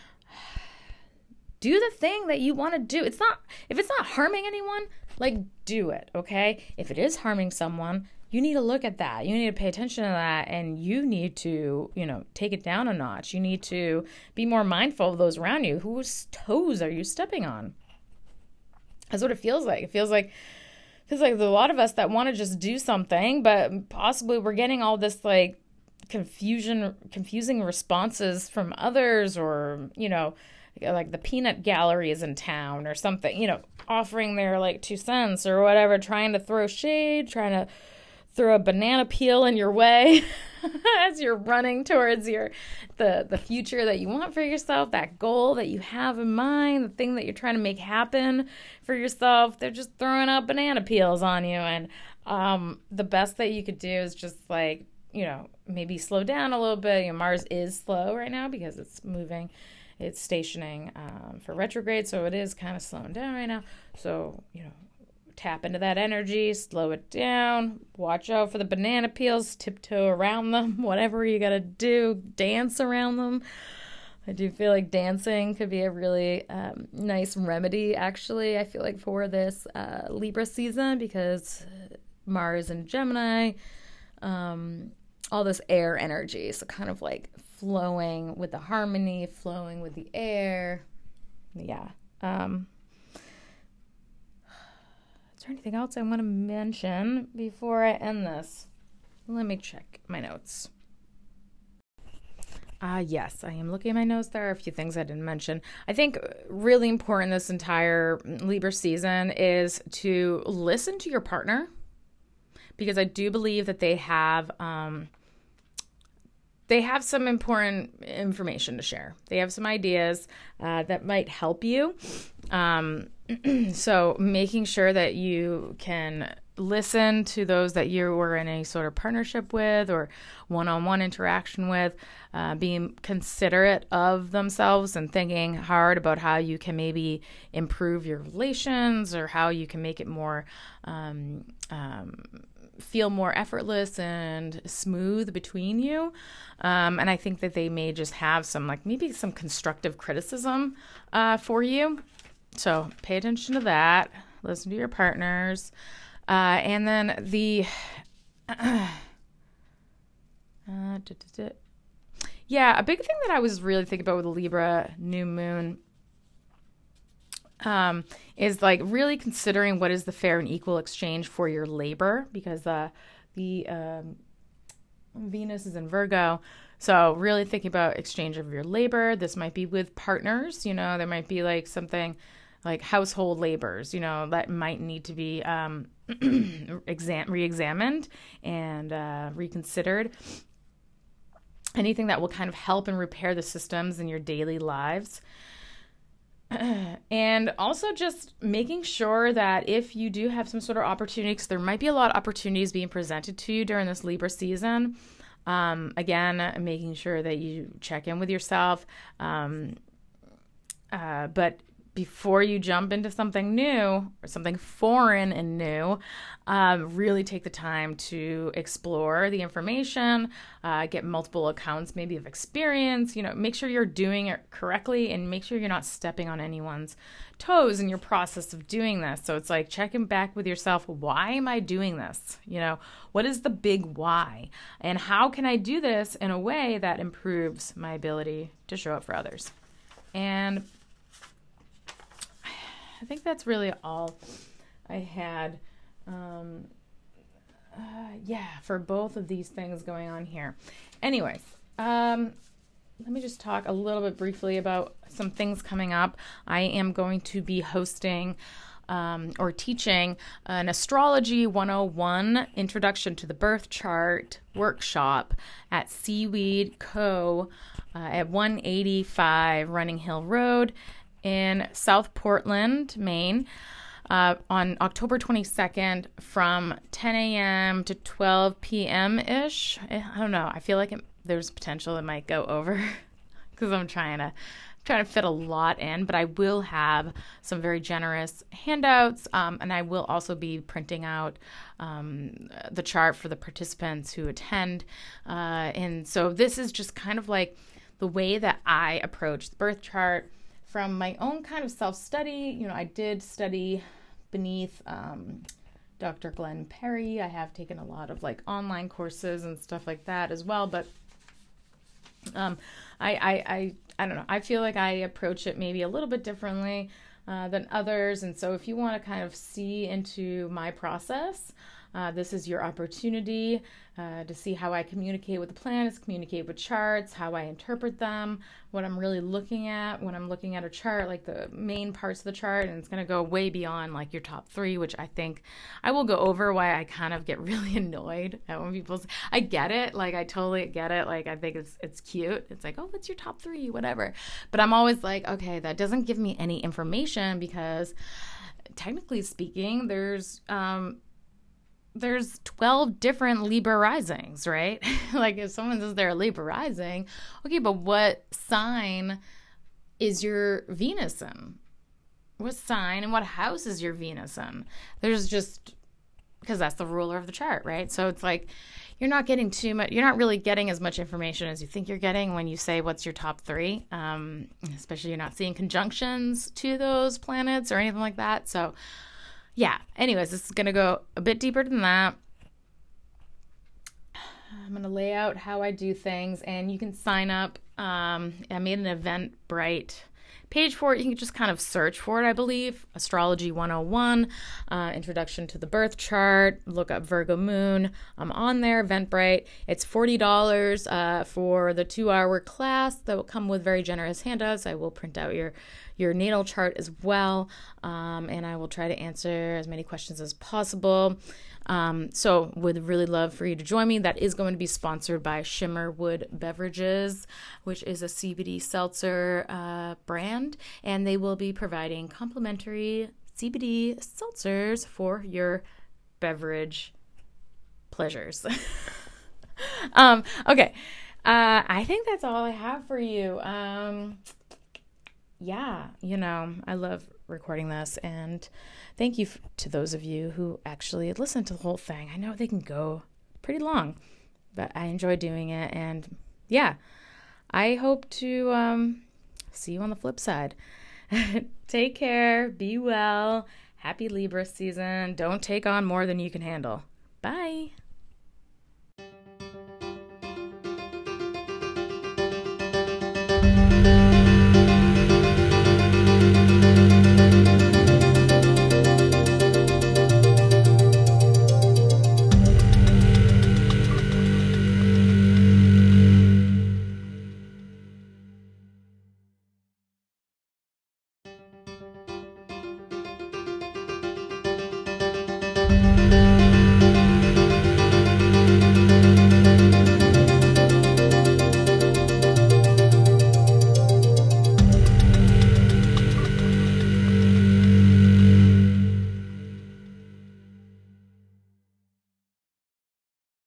S1: Do the thing that you want to do. If it's not harming anyone, like, do it, okay? If it is harming someone, you need to look at that. You need to pay attention to that, and you need to, take it down a notch. You need to be more mindful of those around you. Whose toes are you stepping on? That's what it feels like. It feels like there's a lot of us that want to just do something, but possibly we're getting all this like confusing responses from others, or, like the peanut gallery is in town or something, offering their like 2 cents or whatever, trying to throw shade, trying to throw a banana peel in your way as you're running towards the future that you want for yourself, that goal that you have in mind, the thing that you're trying to make happen for yourself. They're just throwing out banana peels on you. And the best that you could do is just like, maybe slow down a little bit. Mars is slow right now because it's moving. It's stationing for retrograde, so it is kind of slowing down right now. So, tap into that energy, slow it down, watch out for the banana peels, tiptoe around them, whatever you gotta do, dance around them. I do feel like dancing could be a really nice remedy, actually, I feel like, for this Libra season, because Mars and Gemini, all this air energy, so kind of like flowing with the harmony, flowing with the air. Yeah. Is there anything else I want to mention before I end this? Let me check my notes. Yes, I am looking at my notes. There are a few things I didn't mention. I think really important this entire Libra season is to listen to your partner, because I do believe that they have some important information to share. They have some ideas that might help you. So making sure that you can listen to those that you were in any sort of partnership with or one-on-one interaction with, being considerate of themselves and thinking hard about how you can maybe improve your relations, or how you can make it more feel more effortless and smooth between you. And I think that they may just have maybe some constructive criticism for you. So pay attention to that. Listen to your partners. And then a big thing that I was really thinking about with the Libra new moon is like really considering what is the fair and equal exchange for your labor, because the Venus is in Virgo. So really thinking about exchange of your labor. This might be with partners, there might be like something like household labors, that might need to be re-examined and reconsidered. Anything that will kind of help and repair the systems in your daily lives. And also just making sure that if you do have some sort of opportunity, because there might be a lot of opportunities being presented to you during this Libra season, Again, making sure that you check in with yourself. But before you jump into something new or something foreign and new, really take the time to explore the information, get multiple accounts maybe of experience, make sure you're doing it correctly and make sure you're not stepping on anyone's toes in your process of doing this. So it's like checking back with yourself. Why am I doing this? What is the big why? And how can I do this in a way that improves my ability to show up for others? And I think that's really all I had, for both of these things going on here. Anyways, let me just talk a little bit briefly about some things coming up. I am going to be hosting or teaching an Astrology 101 Introduction to the Birth Chart workshop at Seaweed Co. At 185 Running Hill Road in South Portland, Maine, on October 22nd from 10 a.m. to 12 p.m.-ish. I don't know. I feel like there's potential it might go over because I'm trying to fit a lot in, but I will have some very generous handouts, and I will also be printing out the chart for the participants who attend. And so this is just kind of like the way that I approach the birth chart from my own kind of self-study. I did study beneath Dr. Glenn Perry. I have taken a lot of online courses and stuff like that as well, but I don't know. I feel like I approach it maybe a little bit differently than others. And so if you want to kind of see into my process, this is your opportunity to see how I communicate with the planets, communicate with charts, how I interpret them, what I'm really looking at when I'm looking at a chart, like the main parts of the chart. And it's going to go way beyond your top 3, which I think I will go over why I kind of get really annoyed at when people say, I get it. I totally get it. I think it's cute. It's like, oh, what's your top 3, whatever. But I'm always like, okay, that doesn't give me any information because technically speaking, there's 12 different Libra risings, right? If someone says they're a Libra rising, okay, but what sign is your Venus in? What sign and what house is your Venus in? There's just, because that's the ruler of the chart, right? So it's you're not getting too much, you're not really getting as much information as you think you're getting when you say what's your top 3, especially you're not seeing conjunctions to those planets or anything like that. So yeah, anyways, this is going to go a bit deeper than that. I'm going to lay out how I do things, and you can sign up. I made an Eventbrite page for it. You can just kind of search for it, I believe. Astrology 101, Introduction to the Birth Chart. Look up Virgo Moon. I'm on there, Eventbrite. It's $40 for the 2-hour class that will come with very generous handouts. I will print out your natal chart as well, and I will try to answer as many questions as possible. So would really love for you to join me. That is going to be sponsored by Shimmerwood Beverages, which is a CBD seltzer brand, and they will be providing complimentary CBD seltzers for your beverage pleasures. Okay. I think that's all I have for you. Yeah, I love recording this, and thank you to those of you who actually listen to the whole thing. I know they can go pretty long, but I enjoy doing it, and yeah, I hope to see you on the flip side. Take care, be well, happy Libra season, don't take on more than you can handle. Bye.